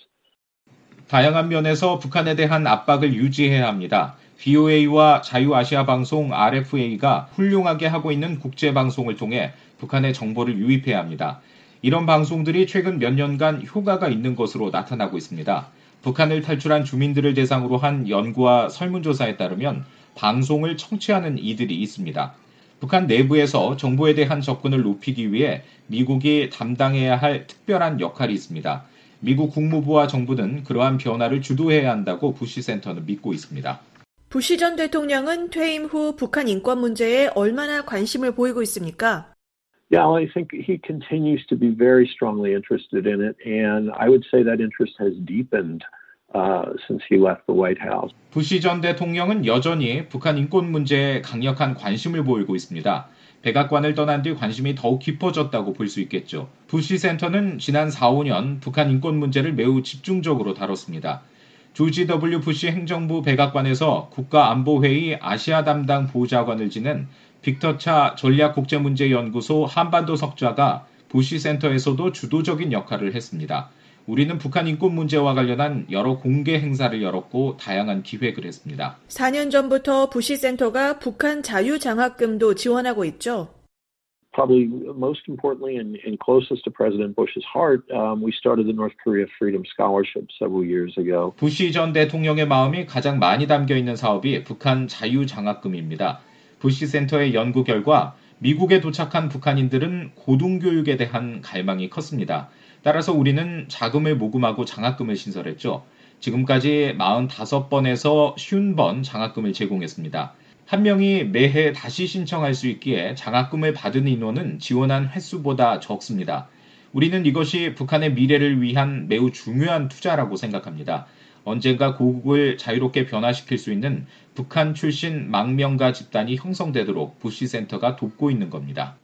다양한 면에서 북한에 대한 압박을 유지해야 합니다. V O A와 자유아시아방송 R F A가 훌륭하게 하고 있는 국제방송을 통해 북한의 정보를 유입해야 합니다. 이런 방송들이 최근 몇 년간 효과가 있는 것으로 나타나고 있습니다. 북한을 탈출한 주민들을 대상으로 한 연구와 설문조사에 따르면 방송을 청취하는 이들이 있습니다. 북한 내부에서 정보에 대한 접근을 높이기 위해 미국이 담당해야 할 특별한 역할이 있습니다. 미국 국무부와 정부는 그러한 변화를 주도해야 한다고 부시 센터는 믿고 있습니다. 부시 전 대통령은 퇴임 후 북한 인권 문제에 얼마나 관심을 보이고 있습니까? Yeah, well, I think he continues to be very strongly interested in it, and I would say that interest has deepened uh, since he left the White House. 부시 전 대통령은 여전히 북한 인권 문제에 강력한 관심을 보이고 있습니다. 백악관을 떠난 뒤 관심이 더욱 깊어졌다고 볼 수 있겠죠. 부시 센터는 지난 사, 오 년 북한 인권 문제를 매우 집중적으로 다뤘습니다. 조지 더블유 부시 행정부 백악관에서 국가안보회의 아시아 담당 보좌관을 지낸 빅터 차 전략국제문제연구소 한반도 석좌가 부시 센터에서도 주도적인 역할을 했습니다. 우리는 북한 인권 문제와 관련한 여러 공개 행사를 열었고 다양한 기획을 했습니다. 사 년 전부터 부시 센터가 북한 자유장학금도 지원하고 있죠. Probably most importantly and, and closest to President Bush's heart, um, we started the North Korea Freedom Scholarship several years ago. 부시 전 대통령의 마음이 가장 많이 담겨 있는 사업이 북한 자유장학금입니다. 부시 센터의 연구 결과 미국에 도착한 북한인들은 고등교육에 대한 갈망이 컸습니다. 따라서 우리는 자금을 모금하고 장학금을 신설했죠. 지금까지 사십오 번에서 오십 번 장학금을 제공했습니다. 한 명이 매해 다시 신청할 수 있기에 장학금을 받은 인원은 지원한 횟수보다 적습니다. 우리는 이것이 북한의 미래를 위한 매우 중요한 투자라고 생각합니다. 언젠가 고국을 자유롭게 변화시킬 수 있는 북한 출신 망명가 집단이 형성되도록 부시 센터가 돕고 있는 겁니다.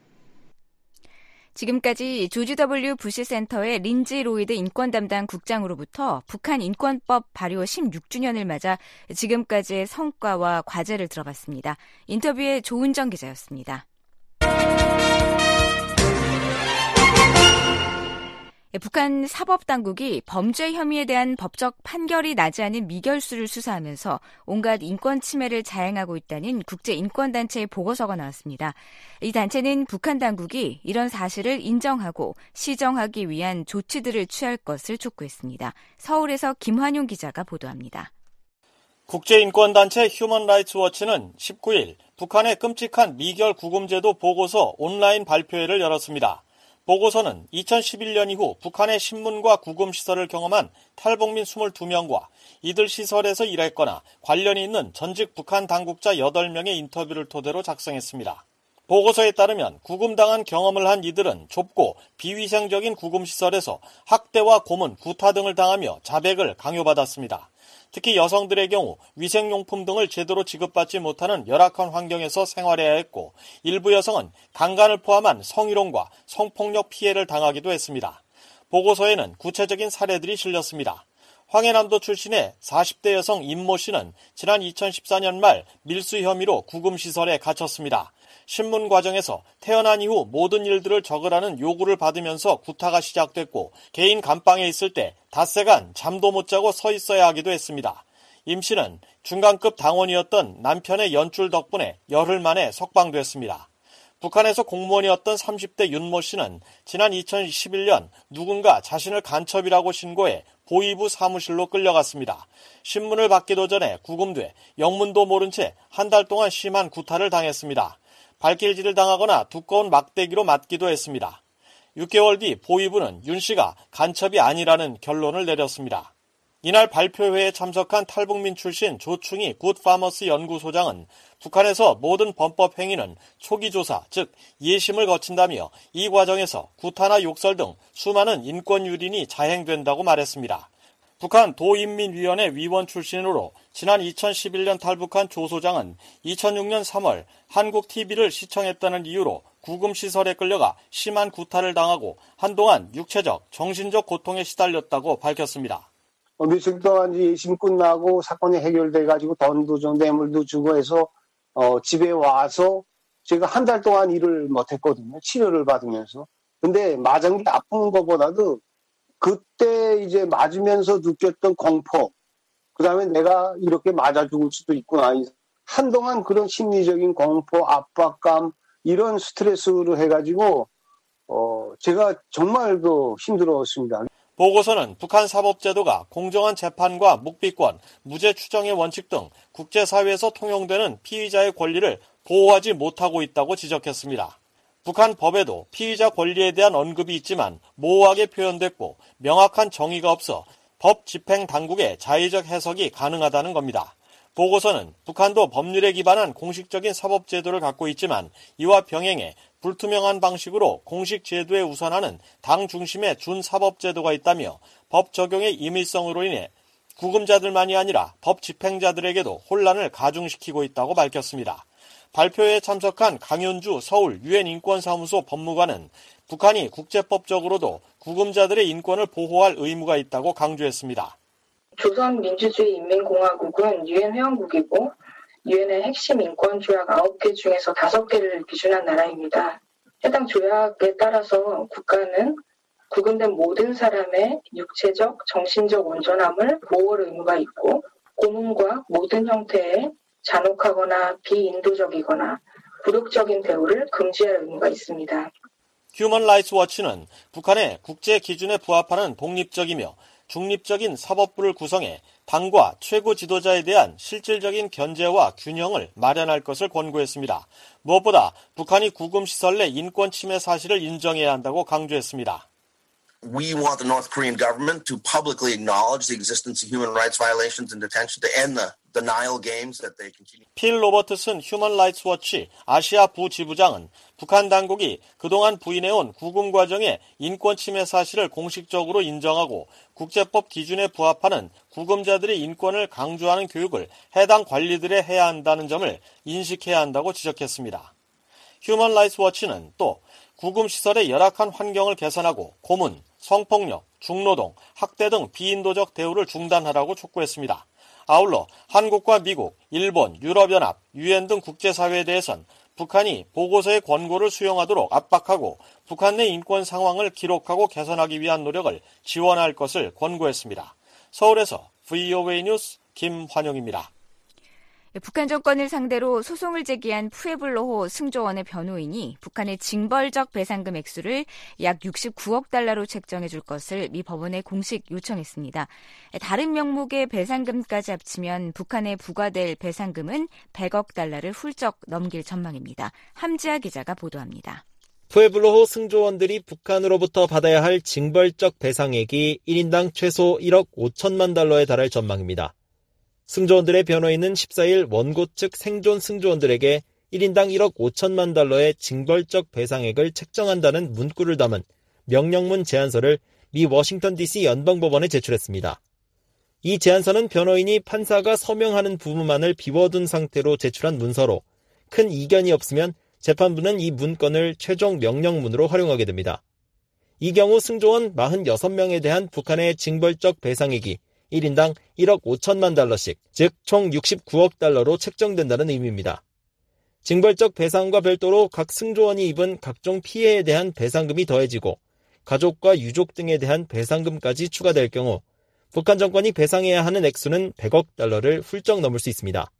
지금까지 조지 더블유 부시 센터의 린지 로이드 인권 담당 국장으로부터 북한 인권법 발효 십육 주년을 맞아 지금까지의 성과와 과제를 들어봤습니다. 인터뷰의 조은정 기자였습니다. 북한 사법당국이 범죄 혐의에 대한 법적 판결이 나지 않은 미결수를 수사하면서 온갖 인권 침해를 자행하고 있다는 국제인권단체의 보고서가 나왔습니다. 이 단체는 북한 당국이 이런 사실을 인정하고 시정하기 위한 조치들을 취할 것을 촉구했습니다. 서울에서 김환용 기자가 보도합니다. 국제인권단체 휴먼라이츠워치는 십구 일 북한의 끔찍한 미결 구금제도 보고서 온라인 발표회를 열었습니다. 보고서는 이천십일 년 이후 북한의 신문과 구금시설을 경험한 탈북민 이십이 명과 이들 시설에서 일했거나 관련이 있는 전직 북한 당국자 여덟 명의 인터뷰를 토대로 작성했습니다. 보고서에 따르면 구금당한 경험을 한 이들은 좁고 비위생적인 구금시설에서 학대와 고문, 구타 등을 당하며 자백을 강요받았습니다. 특히 여성들의 경우 위생용품 등을 제대로 지급받지 못하는 열악한 환경에서 생활해야 했고 일부 여성은 강간을 포함한 성희롱과 성폭력 피해를 당하기도 했습니다. 보고서에는 구체적인 사례들이 실렸습니다. 황해남도 출신의 사십 대 여성 임모 씨는 지난 이천십사 년 말 밀수 혐의로 구금시설에 갇혔습니다. 신문 과정에서 태어난 이후 모든 일들을 적으라는 요구를 받으면서 구타가 시작됐고 개인 감방에 있을 때 닷새간 잠도 못 자고 서 있어야 하기도 했습니다. 임 씨는 중간급 당원이었던 남편의 연출 덕분에 열흘 만에 석방됐습니다. 북한에서 공무원이었던 삼십 대 윤모 씨는 지난 이천십일 년 누군가 자신을 간첩이라고 신고해 보위부 사무실로 끌려갔습니다. 신문을 받기도 전에 구금돼 영문도 모른 채 한 달 동안 심한 구타를 당했습니다. 발길질을 당하거나 두꺼운 막대기로 맞기도 했습니다. 육 개월 뒤 보위부는 윤 씨가 간첩이 아니라는 결론을 내렸습니다. 이날 발표회에 참석한 탈북민 출신 조충희 굿파머스 연구소장은 북한에서 모든 범법 행위는 초기 조사, 즉 예심을 거친다며 이 과정에서 구타나 욕설 등 수많은 인권 유린이 자행된다고 말했습니다. 북한 도인민위원회 위원 출신으로 지난 이천십일 년 탈북한 조 소장은 이천육 년 삼월 한국 티비를 시청했다는 이유로 구금시설에 끌려가 심한 구타를 당하고 한동안 육체적, 정신적 고통에 시달렸다고 밝혔습니다. 어, 며칠 동안 예심 끝나고 사건이 해결돼가지고 돈도 좀 뇌물도 주고 해서 어, 집에 와서 제가 한 달 동안 일을 못했거든요. 치료를 받으면서. 근데 맞은 게 아픈 것보다도 그때 이제 맞으면서 느꼈던 공포, 그 다음에 내가 이렇게 맞아 죽을 수도 있구나. 한동안 그런 심리적인 공포, 압박감, 이런 스트레스로 해가지고, 어, 제가 정말 더 힘들었습니다. 보고서는 북한 사법제도가 공정한 재판과 묵비권, 무죄 추정의 원칙 등 국제사회에서 통용되는 피의자의 권리를 보호하지 못하고 있다고 지적했습니다. 북한 법에도 피의자 권리에 대한 언급이 있지만 모호하게 표현됐고 명확한 정의가 없어 법 집행 당국의 자의적 해석이 가능하다는 겁니다. 보고서는 북한도 법률에 기반한 공식적인 사법제도를 갖고 있지만 이와 병행해 불투명한 방식으로 공식 제도에 우선하는 당 중심의 준사법제도가 있다며 법 적용의 임의성으로 인해 구금자들만이 아니라 법 집행자들에게도 혼란을 가중시키고 있다고 밝혔습니다. 발표회에 참석한 강윤주 서울 유엔 인권사무소 법무관은 북한이 국제법적으로도 구금자들의 인권을 보호할 의무가 있다고 강조했습니다. 조선민주주의 인민공화국은 유엔 회원국이고 유엔의 핵심 인권 조약 아홉 개 중에서 다섯 개를 기준한 나라입니다. 해당 조약에 따라서 국가는 구금된 모든 사람의 육체적, 정신적 온전함을 보호할 의무가 있고 고문과 모든 형태의 잔혹하거나 비인도적이거나 굴욕적인 대우를 금지할 의무가 있습니다. 휴먼 라이츠 워치는 북한의 국제 기준에 부합하는 독립적이며 중립적인 사법부를 구성해 당과 최고 지도자에 대한 실질적인 견제와 균형을 마련할 것을 권고했습니다. 무엇보다 북한이 구금시설 내 인권 침해 사실을 인정해야 한다고 강조했습니다. We want the North Korean government to publicly acknowledge the existence of human rights violations in detention to end the denial games that they continue. 필 로버트슨 휴먼 라이츠 워치 아시아 부지부장은 북한 당국이 그동안 부인해온 구금 과정의 인권 침해 사실을 공식적으로 인정하고 국제법 기준에 부합하는 구금자들의 인권을 강조하는 교육을 해당 관리들에 해야 한다는 점을 인식해야 한다고 지적했습니다. 휴먼 라이츠 워치는 또 구금시설의 열악한 환경을 개선하고 고문, 성폭력, 중노동, 학대 등 비인도적 대우를 중단하라고 촉구했습니다. 아울러 한국과 미국, 일본, 유럽연합, 유엔 등 국제사회에 대해선 북한이 보고서의 권고를 수용하도록 압박하고 북한 내 인권 상황을 기록하고 개선하기 위한 노력을 지원할 것을 권고했습니다. 서울에서 브이오에이 뉴스 김환영입니다. 북한 정권을 상대로 소송을 제기한 푸에블로호 승조원의 변호인이 북한의 징벌적 배상금 액수를 약 육십구억 달러로 책정해 줄 것을 미 법원에 공식 요청했습니다. 다른 명목의 배상금까지 합치면 북한에 부과될 배상금은 백억 달러를 훌쩍 넘길 전망입니다. 함지아 기자가 보도합니다. 푸에블로호 승조원들이 북한으로부터 받아야 할 징벌적 배상액이 일 인당 최소 일억 오천만 달러에 달할 전망입니다. 승조원들의 변호인은 십사일 원고 측 생존 승조원들에게 일 인당 일억 오천만 달러의 징벌적 배상액을 책정한다는 문구를 담은 명령문 제안서를 미 워싱턴 디씨 연방법원에 제출했습니다. 이 제안서는 변호인이 판사가 서명하는 부분만을 비워둔 상태로 제출한 문서로 큰 이견이 없으면 재판부는 이 문건을 최종 명령문으로 활용하게 됩니다. 이 경우 승조원 사십육 명에 대한 북한의 징벌적 배상액이 일 인당 일억 오천만 달러씩, 즉 총 육십구억 달러로 책정된다는 의미입니다. 징벌적 배상과 별도로 각 승조원이 입은 각종 피해에 대한 배상금이 더해지고 가족과 유족 등에 대한 배상금까지 추가될 경우 북한 정권이 배상해야 하는 액수는 백억 달러를 훌쩍 넘을 수 있습니다.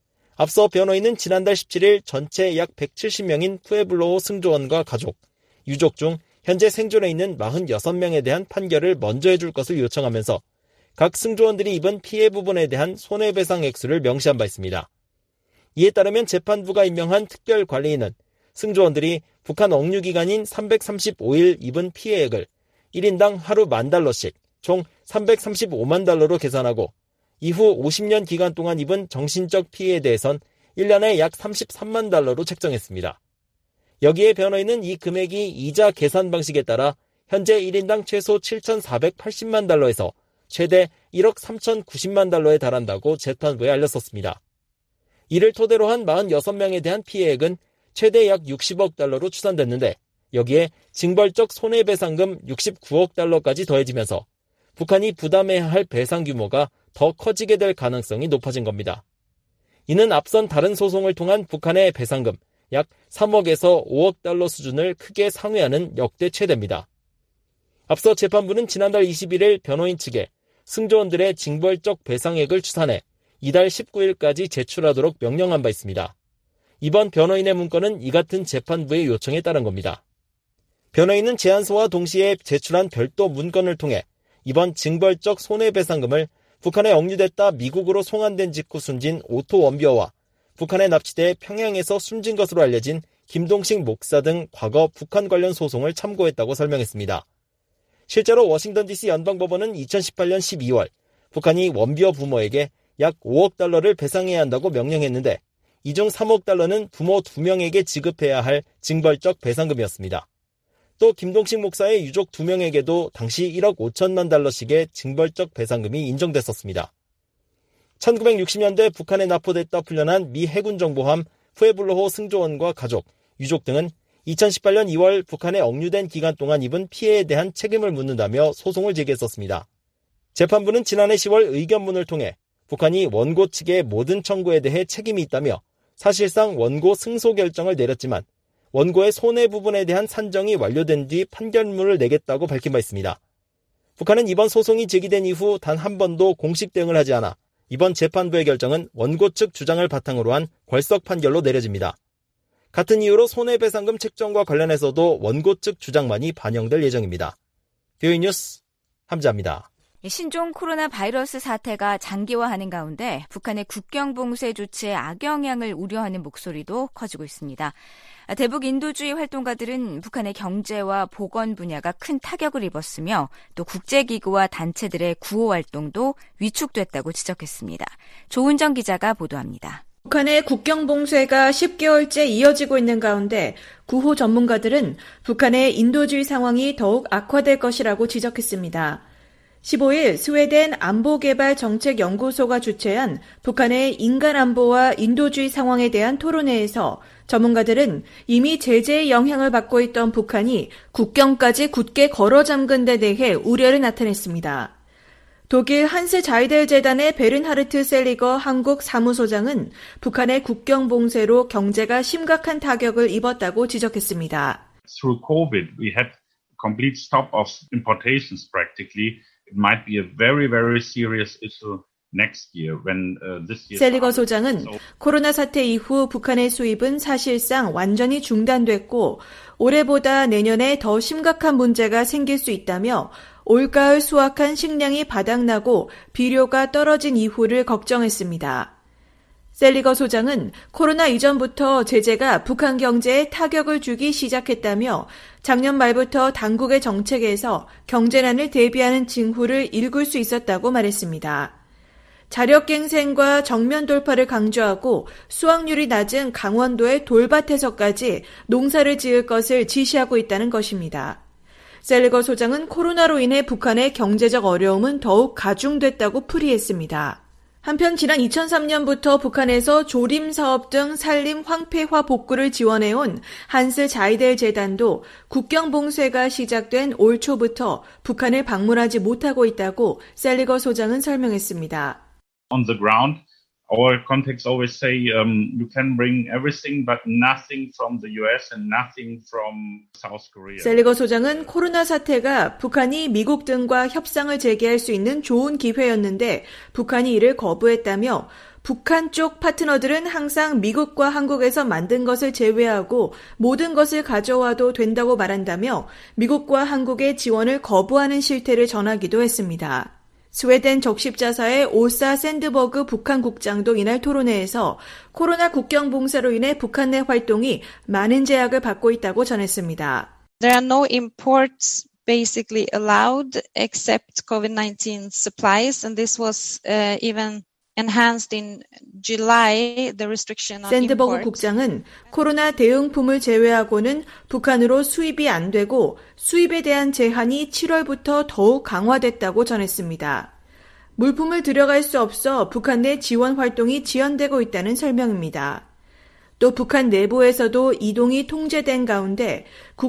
앞서 변호인은 지난달 십칠일 전체 약 백칠십 명인 푸에블로호 승조원과 가족, 유족 중 현재 생존해 있는 사십육 명에 대한 판결을 먼저 해줄 것을 요청하면서 각 승조원들이 입은 피해 부분에 대한 손해배상 액수를 명시한 바 있습니다. 이에 따르면 재판부가 임명한 특별관리인은 승조원들이 북한 억류기간인 삼백삼십오일 입은 피해액을 일 인당 하루 만 달러씩 총 삼백삼십오만 달러로 계산하고 이후 오십 년 기간 동안 입은 정신적 피해에 대해선 일 년에 약 삼십삼만 달러로 책정했습니다. 여기에 변호인은 이 금액이 이자 계산 방식에 따라 현재 일 인당 최소 칠천사백팔십만 달러에서 최대 일억 삼천구십만 달러에 달한다고 재판부에 알렸었습니다. 이를 토대로 한 사십육 명에 대한 피해액은 최대 약 육십억 달러로 추산됐는데 여기에 징벌적 손해배상금 육십구억 달러까지 더해지면서 북한이 부담해야 할 배상 규모가 더 커지게 될 가능성이 높아진 겁니다. 이는 앞선 다른 소송을 통한 북한의 배상금 약 삼억에서 오억 달러 수준을 크게 상회하는 역대 최대입니다. 앞서 재판부는 지난달 이십일일 변호인 측에 승조원들의 징벌적 배상액을 추산해 이달 십구일까지 제출하도록 명령한 바 있습니다. 이번 변호인의 문건은 이 같은 재판부의 요청에 따른 겁니다. 변호인은 제안서와 동시에 제출한 별도 문건을 통해 이번 징벌적 손해배상금을 북한에 억류됐다 미국으로 송환된 직후 숨진 오토 원비어와 북한에 납치돼 평양에서 숨진 것으로 알려진 김동식 목사 등 과거 북한 관련 소송을 참고했다고 설명했습니다. 실제로 워싱턴 디씨 연방법원은 이천십팔년 십이월 북한이 원비어 부모에게 약 오억 달러를 배상해야 한다고 명령했는데 이 중 삼억 달러는 부모 두 명에게 지급해야 할 징벌적 배상금이었습니다. 또 김동식 목사의 유족 두 명에게도 당시 일억 오천만 달러씩의 징벌적 배상금이 인정됐었습니다. 천구백육십 년대 북한에 납포됐다 풀려난 미 해군 정보함 푸에블로호 승조원과 가족, 유족 등은 이천십팔년 이월 북한에 억류된 기간 동안 입은 피해에 대한 책임을 묻는다며 소송을 제기했었습니다. 재판부는 지난해 시월 의견문을 통해 북한이 원고 측의 모든 청구에 대해 책임이 있다며 사실상 원고 승소 결정을 내렸지만 원고의 손해 부분에 대한 산정이 완료된 뒤 판결문을 내겠다고 밝힌 바 있습니다. 북한은 이번 소송이 제기된 이후 단 한 번도 공식 대응을 하지 않아 이번 재판부의 결정은 원고 측 주장을 바탕으로 한 궐석 판결로 내려집니다. 같은 이유로 손해배상금 책정과 관련해서도 원고 측 주장만이 반영될 예정입니다. 비오이 뉴스 함자입니다. 신종 코로나 바이러스 사태가 장기화하는 가운데 북한의 국경 봉쇄 조치에 악영향을 우려하는 목소리도 커지고 있습니다. 대북 인도주의 활동가들은 북한의 경제와 보건 분야가 큰 타격을 입었으며 또 국제기구와 단체들의 구호 활동도 위축됐다고 지적했습니다. 조은정 기자가 보도합니다. 북한의 국경 봉쇄가 십 개월째 이어지고 있는 가운데 구호 전문가들은 북한의 인도주의 상황이 더욱 악화될 것이라고 지적했습니다. 십오일 스웨덴 안보개발정책연구소가 주최한 북한의 인간안보와 인도주의 상황에 대한 토론회에서 전문가들은 이미 제재의 영향을 받고 있던 북한이 국경까지 굳게 걸어 잠근 데 대해 우려를 나타냈습니다. 독일 한스 자이델 재단의 베른하르트 셀리거 한국 사무소장은 북한의 국경 봉쇄로 경제가 심각한 타격을 입었다고 지적했습니다. Through COVID, we had complete stop of importations practically. It might be a very, very serious issue next year when uh, this year. 셀리거 소장은 코로나 사태 이후 북한의 수입은 사실상 완전히 중단됐고 올해보다 내년에 더 심각한 문제가 생길 수 있다며 올가을 수확한 식량이 바닥나고 비료가 떨어진 이후를 걱정했습니다. 셀리거 소장은 코로나 이전부터 제재가 북한 경제에 타격을 주기 시작했다며 작년 말부터 당국의 정책에서 경제난을 대비하는 징후를 읽을 수 있었다고 말했습니다. 자력갱생과 정면 돌파를 강조하고 수확률이 낮은 강원도의 돌밭에서까지 농사를 지을 것을 지시하고 있다는 것입니다. 셀리거 소장은 코로나로 인해 북한의 경제적 어려움은 더욱 가중됐다고 풀이했습니다. 한편 지난 이천삼년부터 북한에서 조림 사업 등 산림 황폐화 복구를 지원해온 한스 자이델 재단도 국경 봉쇄가 시작된 올 초부터 북한을 방문하지 못하고 있다고 셀리거 소장은 설명했습니다. On the ground, our contacts always say um, you can bring everything but nothing from the U S and nothing from South Korea. 셀리거 소장은 코로나 사태가 북한이 미국 등과 협상을 재개할 수 있는 좋은 기회였는데 북한이 이를 거부했다며 북한 쪽 파트너들은 항상 미국과 한국에서 만든 것을 제외하고 모든 것을 가져와도 된다고 말한다며 미국과 한국의 지원을 거부하는 실태를 전하기도 했습니다. 스웨덴 적십자사의 오사 샌드버그 북한 국장도 이날 토론회에서 코로나 국경 봉쇄로 인해 북한 내 활동이 많은 제약을 받고 있다고 전했습니다. There are no imports basically allowed except COVID nineteen supplies, and this was uh, even enhanced in July, the restriction on 샌드버그 imports. 국장은 코로나 대응품을 제외하고는 북한으로 수입이 안 되고 수입에 대한 제한이 칠월부터 더욱 강화됐다고 전했습니다. 물품을 들여갈 수 없어 북한 내 지원 활동이 지연되고 있다는 설명입니다. 또 북한 내부에서도 이동이 통제된 가운데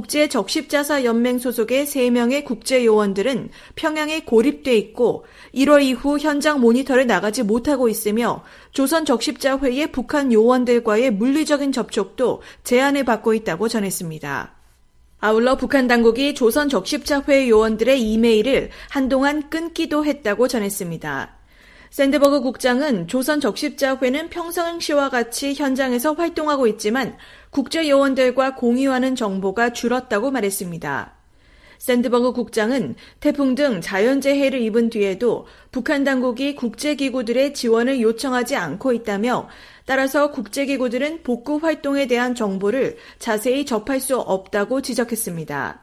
국제적십자사연맹 소속의 세 명의 국제요원들은 평양에 고립돼 있고 일월 이후 현장 모니터를 나가지 못하고 있으며 조선적십자회의 북한 요원들과의 물리적인 접촉도 제한을 받고 있다고 전했습니다. 아울러 북한 당국이 조선적십자회 요원들의 이메일을 한동안 끊기도 했다고 전했습니다. 샌드버그 국장은 조선적십자회는 평상시와 같이 현장에서 활동하고 있지만 국제요원들과 공유하는 정보가 줄었다고 말했습니다. 샌드버그 국장은 태풍 등 자연재해를 입은 뒤에도 북한 당국이 국제기구들의 지원을 요청하지 않고 있다며 따라서 국제기구들은 복구 활동에 대한 정보를 자세히 접할 수 없다고 지적했습니다.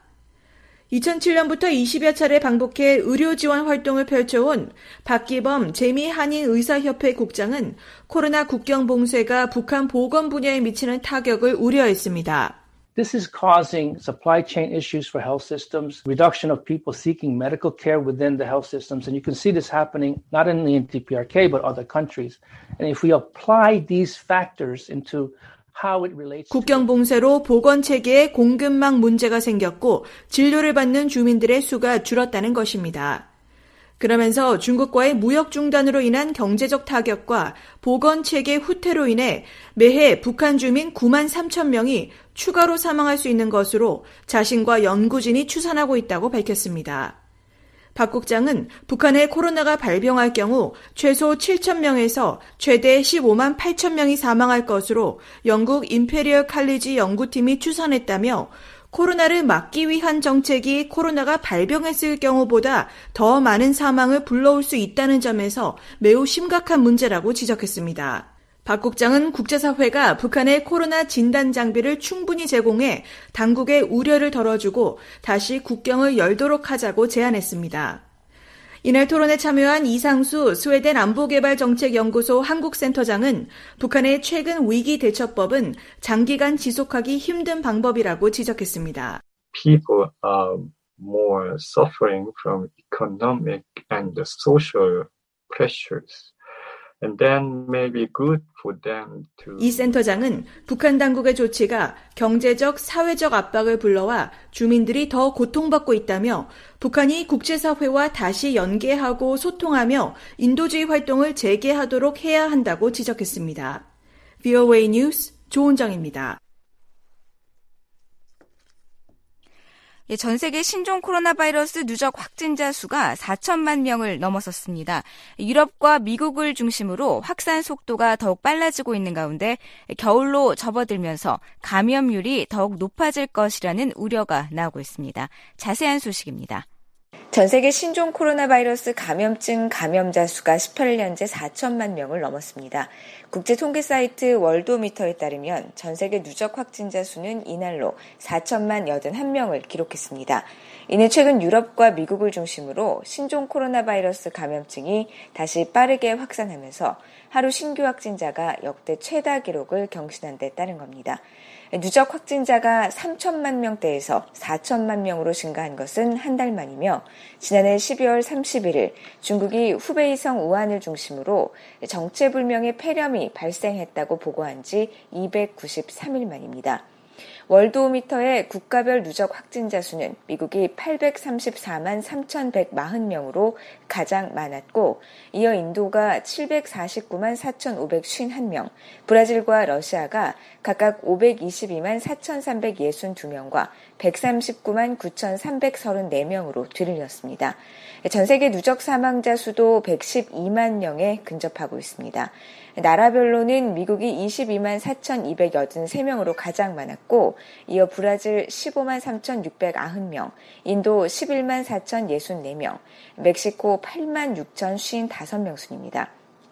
이천칠년부터 이십여 차례 방북해 의료 지원 활동을 펼쳐온 박기범 재미한인의사협회 국장은 코로나 국경 봉쇄가 북한 보건 분야에 미치는 타격을 우려했습니다. This is causing supply chain issues for health systems, reduction of people seeking medical care within the health systems, and you can see this happening not only in D P R K but other countries. And if we apply these factors into 국경 봉쇄로 보건 체계에 공급망 문제가 생겼고 진료를 받는 주민들의 수가 줄었다는 것입니다. 그러면서 중국과의 무역 중단으로 인한 경제적 타격과 보건체계 후퇴로 인해 매해 북한 주민 구만 삼천 명이 추가로 사망할 수 있는 것으로 자신과 연구진이 추산하고 있다고 밝혔습니다. 박 국장은 북한에 코로나가 발병할 경우 최소 칠천 명에서 최대 십오만 팔천 명이 사망할 것으로 영국 임페리얼 칼리지 연구팀이 추산했다며 코로나를 막기 위한 정책이 코로나가 발병했을 경우보다 더 많은 사망을 불러올 수 있다는 점에서 매우 심각한 문제라고 지적했습니다. 박 국장은 국제사회가 북한의 코로나 진단 장비를 충분히 제공해 당국의 우려를 덜어주고 다시 국경을 열도록 하자고 제안했습니다. 이날 토론에 참여한 이상수 스웨덴 안보개발정책연구소 한국센터장은 북한의 최근 위기 대처법은 장기간 지속하기 힘든 방법이라고 지적했습니다. People are more suffering from economic and social pressures. And then maybe good for them to... 이 센터장은 북한 당국의 조치가 경제적, 사회적 압박을 불러와 주민들이 더 고통받고 있다며 북한이 국제사회와 다시 연계하고 소통하며 인도주의 활동을 재개하도록 해야 한다고 지적했습니다. 브이오에이 뉴스 조은정입니다. 전 세계 신종 코로나 바이러스 누적 확진자 수가 사천만 명을 넘어섰습니다. 유럽과 미국을 중심으로 확산 속도가 더욱 빨라지고 있는 가운데 겨울로 접어들면서 감염률이 더욱 높아질 것이라는 우려가 나오고 있습니다. 자세한 소식입니다. 전 세계 신종 코로나 바이러스 감염증 감염자 수가 십팔 일 현재 사천만 명을 넘었습니다. 국제 통계 사이트 월도미터에 따르면 전 세계 누적 확진자 수는 이날로 사천만 팔십일 명을 기록했습니다. 이는 최근 유럽과 미국을 중심으로 신종 코로나 바이러스 감염증이 다시 빠르게 확산하면서 하루 신규 확진자가 역대 최다 기록을 경신한 데 따른 겁니다. 누적 확진자가 삼천만 명대에서 사천만 명으로 증가한 것은 한 달 만이며 지난해 십이월 삼십일일 중국이 후베이성 우한을 중심으로 정체불명의 폐렴이 발생했다고 보고한 지 이백구십삼 일 만입니다. 월드오미터의 국가별 누적 확진자 수는 미국이 팔백삼십사만 삼천백사십 명으로 가장 많았고 이어 인도가 칠백사십구만 사천오백오십일 명, 브라질과 러시아가 각각 오백이십이만 사천삼백육십이 명과 백삼십구만 구천삼백삼십사 명으로 뒤를 이었습니다. 전 세계 누적 사망자 수도 백십이만 명에 근접하고 있습니다. 나라별로는 미국이 이십이만 사천이백팔십삼 명으로 가장 많았고 이어 브라질 십오만 삼천육백구십 명, 인도 십일만 사천육십사 명, 멕시코 팔만 육천오십오 명 순입니다.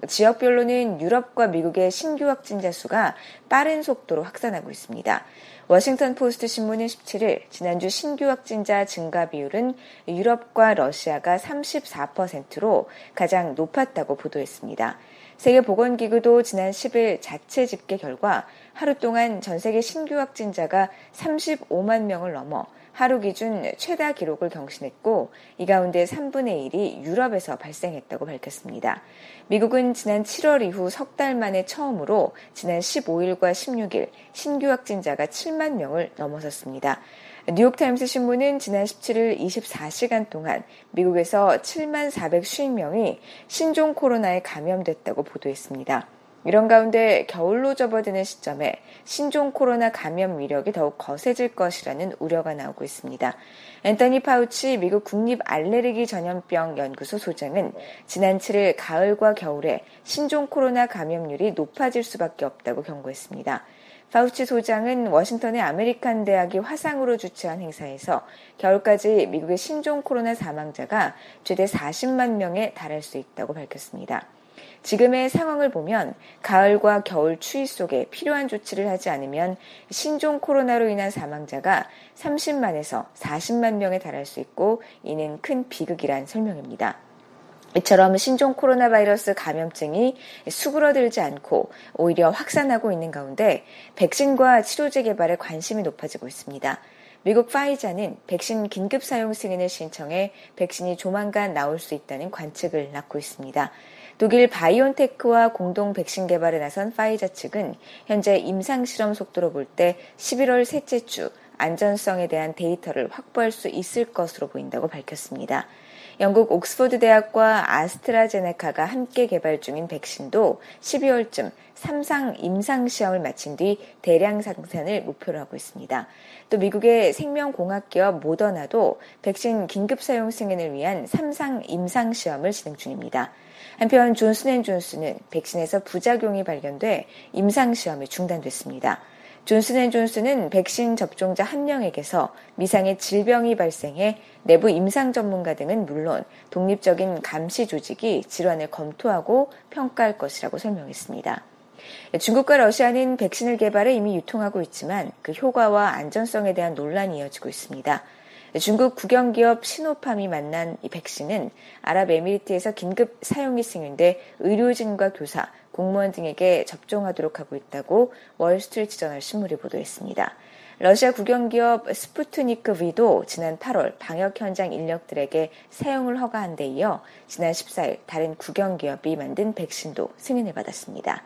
지역별로는 유럽과 미국의 신규 확진자 수가 빠른 속도로 확산하고 있습니다. 워싱턴 포스트 신문은 십칠 일 지난주 신규 확진자 증가 비율은 유럽과 러시아가 삼십사 퍼센트로 가장 높았다고 보도했습니다. 세계보건기구도 지난 십 일 자체 집계 결과 하루 동안 전 세계 신규 확진자가 삼십오만 명을 넘어 하루 기준 최다 기록을 경신했고 이 가운데 삼분의 일이 유럽에서 발생했다고 밝혔습니다. 미국은 지난 칠월 이후 석 달 만에 처음으로 지난 십오일과 십육일 신규 확진자가 칠만 명을 넘어섰습니다. 뉴욕타임스 신문은 지난 십칠일 이십사 시간 동안 미국에서 칠만 사백오십 명이 신종 코로나에 감염됐다고 보도했습니다. 이런 가운데 겨울로 접어드는 시점에 신종 코로나 감염 위력이 더욱 거세질 것이라는 우려가 나오고 있습니다. 앤서니 파우치 미국 국립 알레르기 전염병 연구소 소장은 지난 칠일 가을과 겨울에 신종 코로나 감염률이 높아질 수밖에 없다고 경고했습니다. 파우치 소장은 워싱턴의 아메리칸 대학이 화상으로 주최한 행사에서 겨울까지 미국의 신종 코로나 사망자가 최대 사십만 명에 달할 수 있다고 밝혔습니다. 지금의 상황을 보면 가을과 겨울 추위 속에 필요한 조치를 하지 않으면 신종 코로나로 인한 사망자가 삼십만에서 사십만 명에 달할 수 있고 이는 큰 비극이란 설명입니다. 이처럼 신종 코로나 바이러스 감염증이 수그러들지 않고 오히려 확산하고 있는 가운데 백신과 치료제 개발에 관심이 높아지고 있습니다. 미국 파이자는 백신 긴급 사용 승인을 신청해 백신이 조만간 나올 수 있다는 관측을 낳고 있습니다. 독일 바이온테크와 공동 백신 개발에 나선 파이자 측은 현재 임상실험 속도로 볼 때 십일월 셋째 주 안전성에 대한 데이터를 확보할 수 있을 것으로 보인다고 밝혔습니다. 영국 옥스퍼드 대학과 아스트라제네카가 함께 개발 중인 백신도 십이월쯤 삼상 임상시험을 마친 뒤 대량 생산을 목표로 하고 있습니다. 또 미국의 생명공학기업 모더나도 백신 긴급 사용 승인을 위한 삼상 임상시험을 진행 중입니다. 한편 존슨앤존슨은 백신에서 부작용이 발견돼 임상시험이 중단됐습니다. 존슨앤존슨은 백신 접종자 한 명에게서 미상의 질병이 발생해 내부 임상 전문가 등은 물론 독립적인 감시 조직이 질환을 검토하고 평가할 것이라고 설명했습니다. 중국과 러시아는 백신을 개발해 이미 유통하고 있지만 그 효과와 안전성에 대한 논란이 이어지고 있습니다. 중국 국영기업 시노팜이 만난 이 백신은 아랍에미리트에서 긴급 사용이 승인돼 의료진과 교사, 공무원 등에게 접종하도록 하고 있다고 월스트리트저널 신문이 보도했습니다. 러시아 국영기업 스푸트니크 V도 지난 팔월 방역 현장 인력들에게 사용을 허가한 데 이어 지난 십사일 다른 국영기업이 만든 백신도 승인을 받았습니다.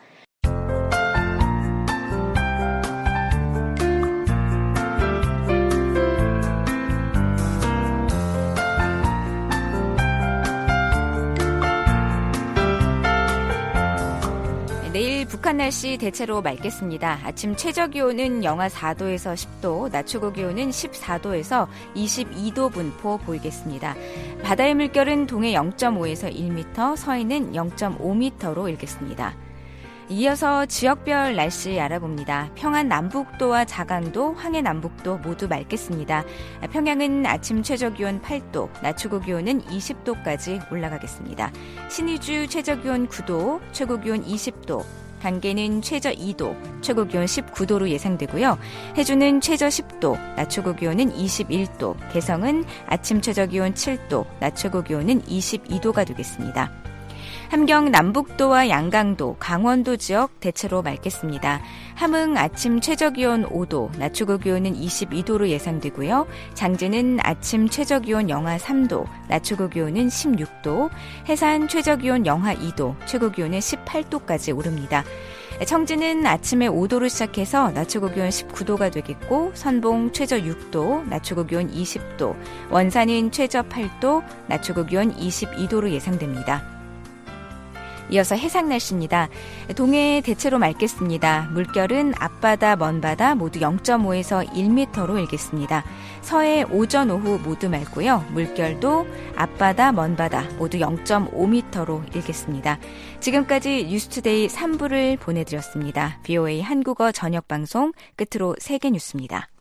내일 북한 날씨 대체로 맑겠습니다. 아침 최저기온은 영하 사도에서 십도, 낮 최고기온은 십사도에서 이십이도 분포 보이겠습니다. 바다의 물결은 동해 영점오에서 일 미터, 서해는 영점오미터로 일겠습니다. 이어서 지역별 날씨 알아봅니다. 평안 남북도와 자강도, 황해 남북도 모두 맑겠습니다. 평양은 아침 최저기온 팔도, 낮 최고기온은 이십도까지 올라가겠습니다. 신의주 최저기온 구도, 최고기온 이십도, 단계는 최저 이도, 최고기온 십구도로 예상되고요. 해주는 최저 십도, 낮 최고기온은 이십일도, 개성은 아침 최저기온 칠도, 낮 최고기온은 이십이도가 되겠습니다. 함경 남북도와 양강도, 강원도 지역 대체로 맑겠습니다. 함흥 아침 최저기온 오도, 낮 최고기온은 이십이도로 예상되고요. 장진은 아침 최저기온 영하 삼도, 낮 최고기온은 십육도, 해산 최저기온 영하 이도, 최고기온은 십팔도까지 오릅니다. 청진은 아침에 오도로 시작해서 낮 최고기온 십구도가 되겠고, 선봉 최저 육도, 낮 최고기온 이십도, 원산은 최저 팔도, 낮 최고기온 이십이도로 예상됩니다. 이어서 해상 날씨입니다. 동해 대체로 맑겠습니다. 물결은 앞바다, 먼바다 모두 영점오에서 일 미터로 일겠습니다. 서해 오전, 오후 모두 맑고요. 물결도 앞바다, 먼바다 모두 영점오 미터로 일겠습니다. 지금까지 뉴스투데이 삼 부를 보내드렸습니다. 브이오에이 한국어 저녁방송 끝으로 세계 뉴스입니다.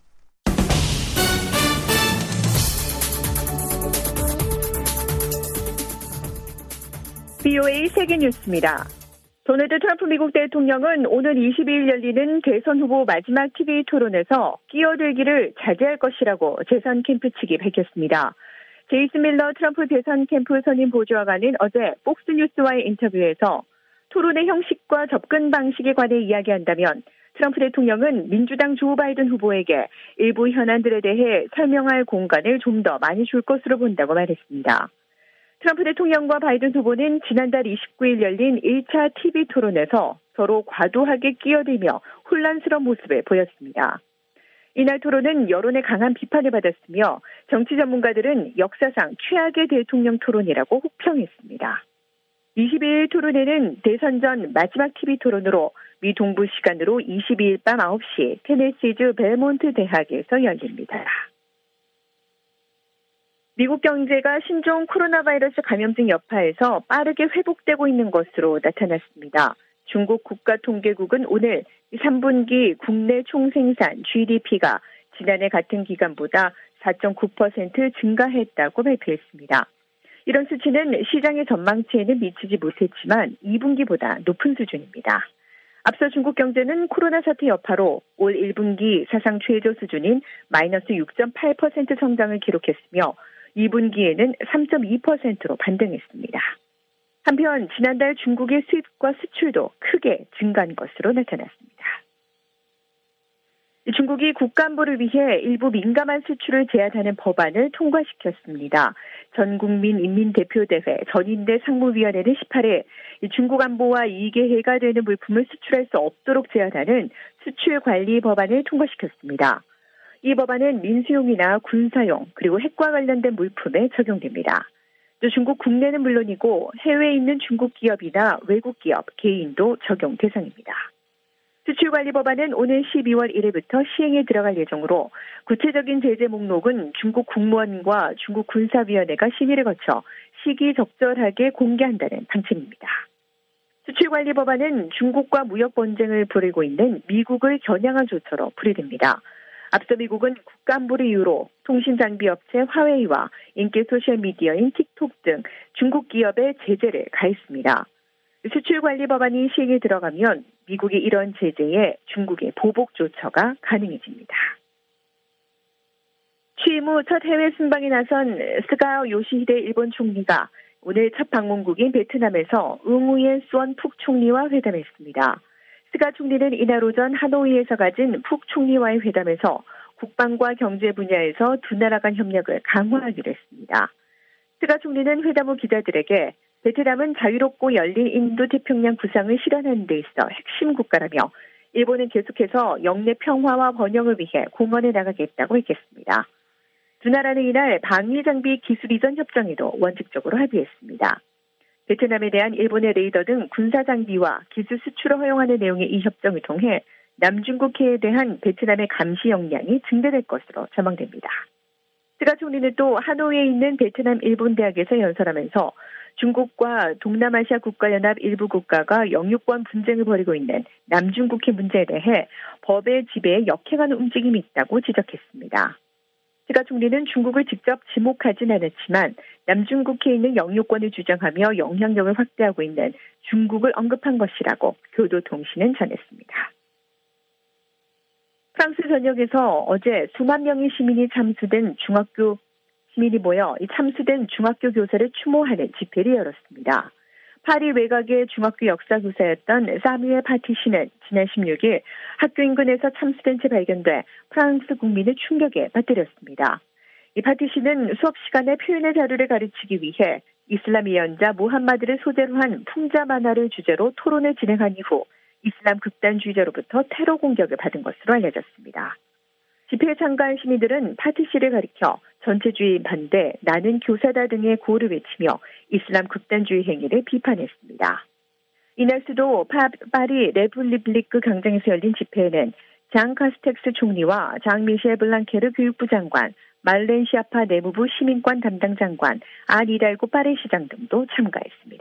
브이오에이 세계뉴스입니다. 도널드 트럼프 미국 대통령은 오늘 이십이일 열리는 대선 후보 마지막 티비 토론에서 끼어들기를 자제할 것이라고 재선 캠프 측이 밝혔습니다. 제이슨 밀러 트럼프 대선 캠프 선임 보좌관은 어제 폭스뉴스와의 인터뷰에서 토론의 형식과 접근 방식에 관해 이야기한다면 트럼프 대통령은 민주당 조 바이든 후보에게 일부 현안들에 대해 설명할 공간을 좀 더 많이 줄 것으로 본다고 말했습니다. 트럼프 대통령과 바이든 후보는 지난달 이십구일 열린 일 차 티비 토론에서 서로 과도하게 끼어들며 혼란스러운 모습을 보였습니다. 이날 토론은 여론의 강한 비판을 받았으며 정치 전문가들은 역사상 최악의 대통령 토론이라고 혹평했습니다. 이십이일 토론회는 대선 전 마지막 티비 토론으로 미 동부 시간으로 이십이일 밤 아홉시 테네시주 벨몬트 대학에서 열립니다. 미국 경제가 신종 코로나 바이러스 감염증 여파에서 빠르게 회복되고 있는 것으로 나타났습니다. 중국 국가통계국은 오늘 삼분기 국내 총생산 지디피가 지난해 같은 기간보다 사 점 구 퍼센트 증가했다고 발표했습니다. 이런 수치는 시장의 전망치에는 미치지 못했지만 이분기보다 높은 수준입니다. 앞서 중국 경제는 코로나 사태 여파로 올 일분기 사상 최저 수준인 마이너스 육 점 팔 퍼센트 성장을 기록했으며 이분기에는 삼 점 이 퍼센트로 반등했습니다. 한편 지난달 중국의 수입과 수출도 크게 증가한 것으로 나타났습니다. 중국이 국가안보를 위해 일부 민감한 수출을 제한하는 법안을 통과시켰습니다. 전국민 인민대표대회 전인대 상무위원회는 십팔일 중국 안보와 이익에 해가 되는 물품을 수출할 수 없도록 제한하는 수출관리 법안을 통과시켰습니다. 이 법안은 민수용이나 군사용 그리고 핵과 관련된 물품에 적용됩니다. 또 중국 국내는 물론이고 해외에 있는 중국 기업이나 외국 기업, 개인도 적용 대상입니다. 수출관리법안은 오는 십이월 일일부터 시행에 들어갈 예정으로 구체적인 제재 목록은 중국 국무원과 중국 군사위원회가 심의를 거쳐 시기적절하게 공개한다는 방침입니다. 수출관리법안은 중국과 무역 분쟁을 벌이고 있는 미국을 겨냥한 조처로 풀이됩니다. 앞서 미국은 국가안보를 이유로 통신장비업체 화웨이와 인기 소셜미디어인 틱톡 등 중국 기업에 제재를 가했습니다. 수출관리법안이 시행에 들어가면 미국이 이런 제재에 중국의 보복 조처가 가능해집니다. 취임 후 첫 해외 순방에 나선 스가 요시히데 일본 총리가 오늘 첫 방문국인 베트남에서 응우옌 수원 푹 총리와 회담했습니다. 스가 총리는 이날 오전 하노이에서 가진 푹 총리와의 회담에서 국방과 경제 분야에서 두 나라 간 협력을 강화하기로 했습니다. 스가 총리는 회담 후 기자들에게 베트남은 자유롭고 열린 인도태평양 구상을 실현하는 데 있어 핵심 국가라며 일본은 계속해서 영내 평화와 번영을 위해 공헌해 나가겠다고 했겠습니다. 두 나라는 이날 방위장비 기술 이전 협정에도 원칙적으로 합의했습니다. 베트남에 대한 일본의 레이더 등 군사장비와 기술 수출을 허용하는 내용의 이 협정을 통해 남중국해에 대한 베트남의 감시 역량이 증대될 것으로 전망됩니다. 스가 총리는 또 하노이에 있는 베트남 일본 대학에서 연설하면서 중국과 동남아시아 국가연합 일부 국가가 영유권 분쟁을 벌이고 있는 남중국해 문제에 대해 법의 지배에 역행하는 움직임이 있다고 지적했습니다. 스가 총리는 중국을 직접 지목하진 않았지만 남중국해에 있는 영유권을 주장하며 영향력을 확대하고 있는 중국을 언급한 것이라고 교도통신은 전했습니다. 프랑스 전역에서 어제 수만 명의 시민이 참수된 중학교 시민이 모여 이 참수된 중학교 교사를 추모하는 집회를 열었습니다. 파리 외곽의 중학교 역사 교사였던 사뮤엘 파티 씨는 지난 십육일 학교 인근에서 참수된 채 발견돼 프랑스 국민의 충격에 빠뜨렸습니다. 이 파티 씨는 수업 시간에 표현의 자유를 가르치기 위해 이슬람 예언자 무함마드를 소재로 한 풍자 만화를 주제로 토론을 진행한 이후 이슬람 극단주의자로부터 테러 공격을 받은 것으로 알려졌습니다. 집회에 참가한 시민들은 파티 씨를 가리켜 전체주의 반대, 나는 교사다 등의 구호를 외치며 이슬람 극단주의 행위를 비판했습니다. 이날 수도 파, 파리 레블리블리크 광장에서 열린 집회에는 장 카스텍스 총리와 장 미셸 블랑케르 교육부 장관, 말렌 시아파 내무부 시민권 담당 장관, 안 이달고 파리 시장 등도 참가했습니다.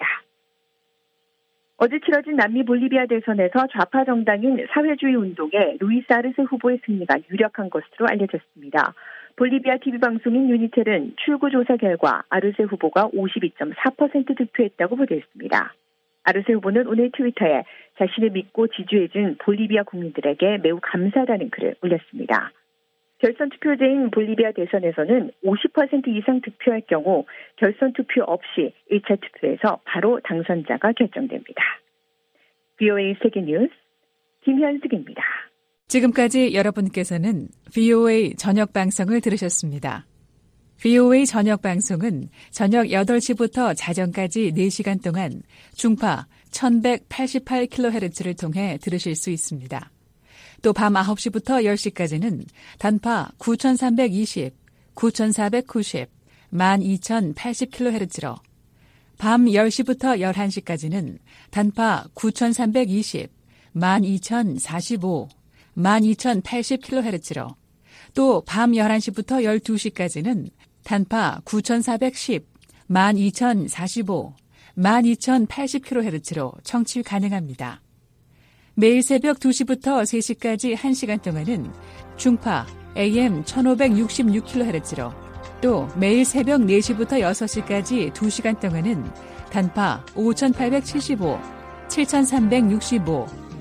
어제 치러진 남미 볼리비아 대선에서 좌파 정당인 사회주의 운동의 루이스 아르세 후보의 승리가 유력한 것으로 알려졌습니다. 볼리비아 티비 방송인 유니텔은 출구조사 결과 아르세 후보가 오십이 점 사 퍼센트 득표했다고 보도했습니다. 아르세 후보는 오늘 트위터에 자신을 믿고 지지해준 볼리비아 국민들에게 매우 감사하다는 글을 올렸습니다. 결선 투표제인 볼리비아 대선에서는 오십 퍼센트 이상 득표할 경우 결선 투표 없이 일 차 투표에서 바로 당선자가 결정됩니다. 브이오에이 세계뉴스 김현숙입니다. 지금까지 여러분께서는 브이오에이 저녁 방송을 들으셨습니다. 브이오에이 저녁 방송은 저녁 여덟 시부터 자정까지 네 시간 동안 중파 천백팔십팔 킬로헤르츠를 통해 들으실 수 있습니다. 또 밤 아홉 시부터 열 시까지는 단파 구천삼백이십, 구천사백구십, 만 이천팔십 킬로헤르츠로 밤 열 시부터 열한 시까지는 단파 구천삼백이십, 만 이천사십오, 만 이천팔십 킬로헤르츠로 또 밤 열한 시부터 열두 시까지는 단파 구천사백십, 만 이천사십오, 만 이천팔십 킬로헤르츠로 청취 가능합니다. 매일 새벽 두 시부터 세 시까지 한 시간 동안은 중파 에이엠 천오백육십육 킬로헤르츠로 또 매일 새벽 네 시부터 여섯 시까지 두 시간 동안은 단파 오천팔백칠십오, 칠천삼백육십오,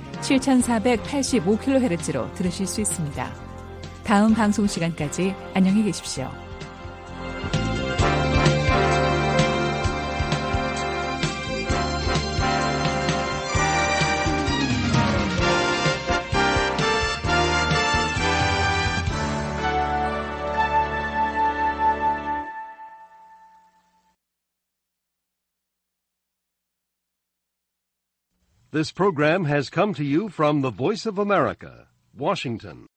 칠천사백팔십오 킬로헤르츠로 들으실 수 있습니다. 다음 방송 시간까지 안녕히 계십시오. This program has come to you from the Voice of America, Washington.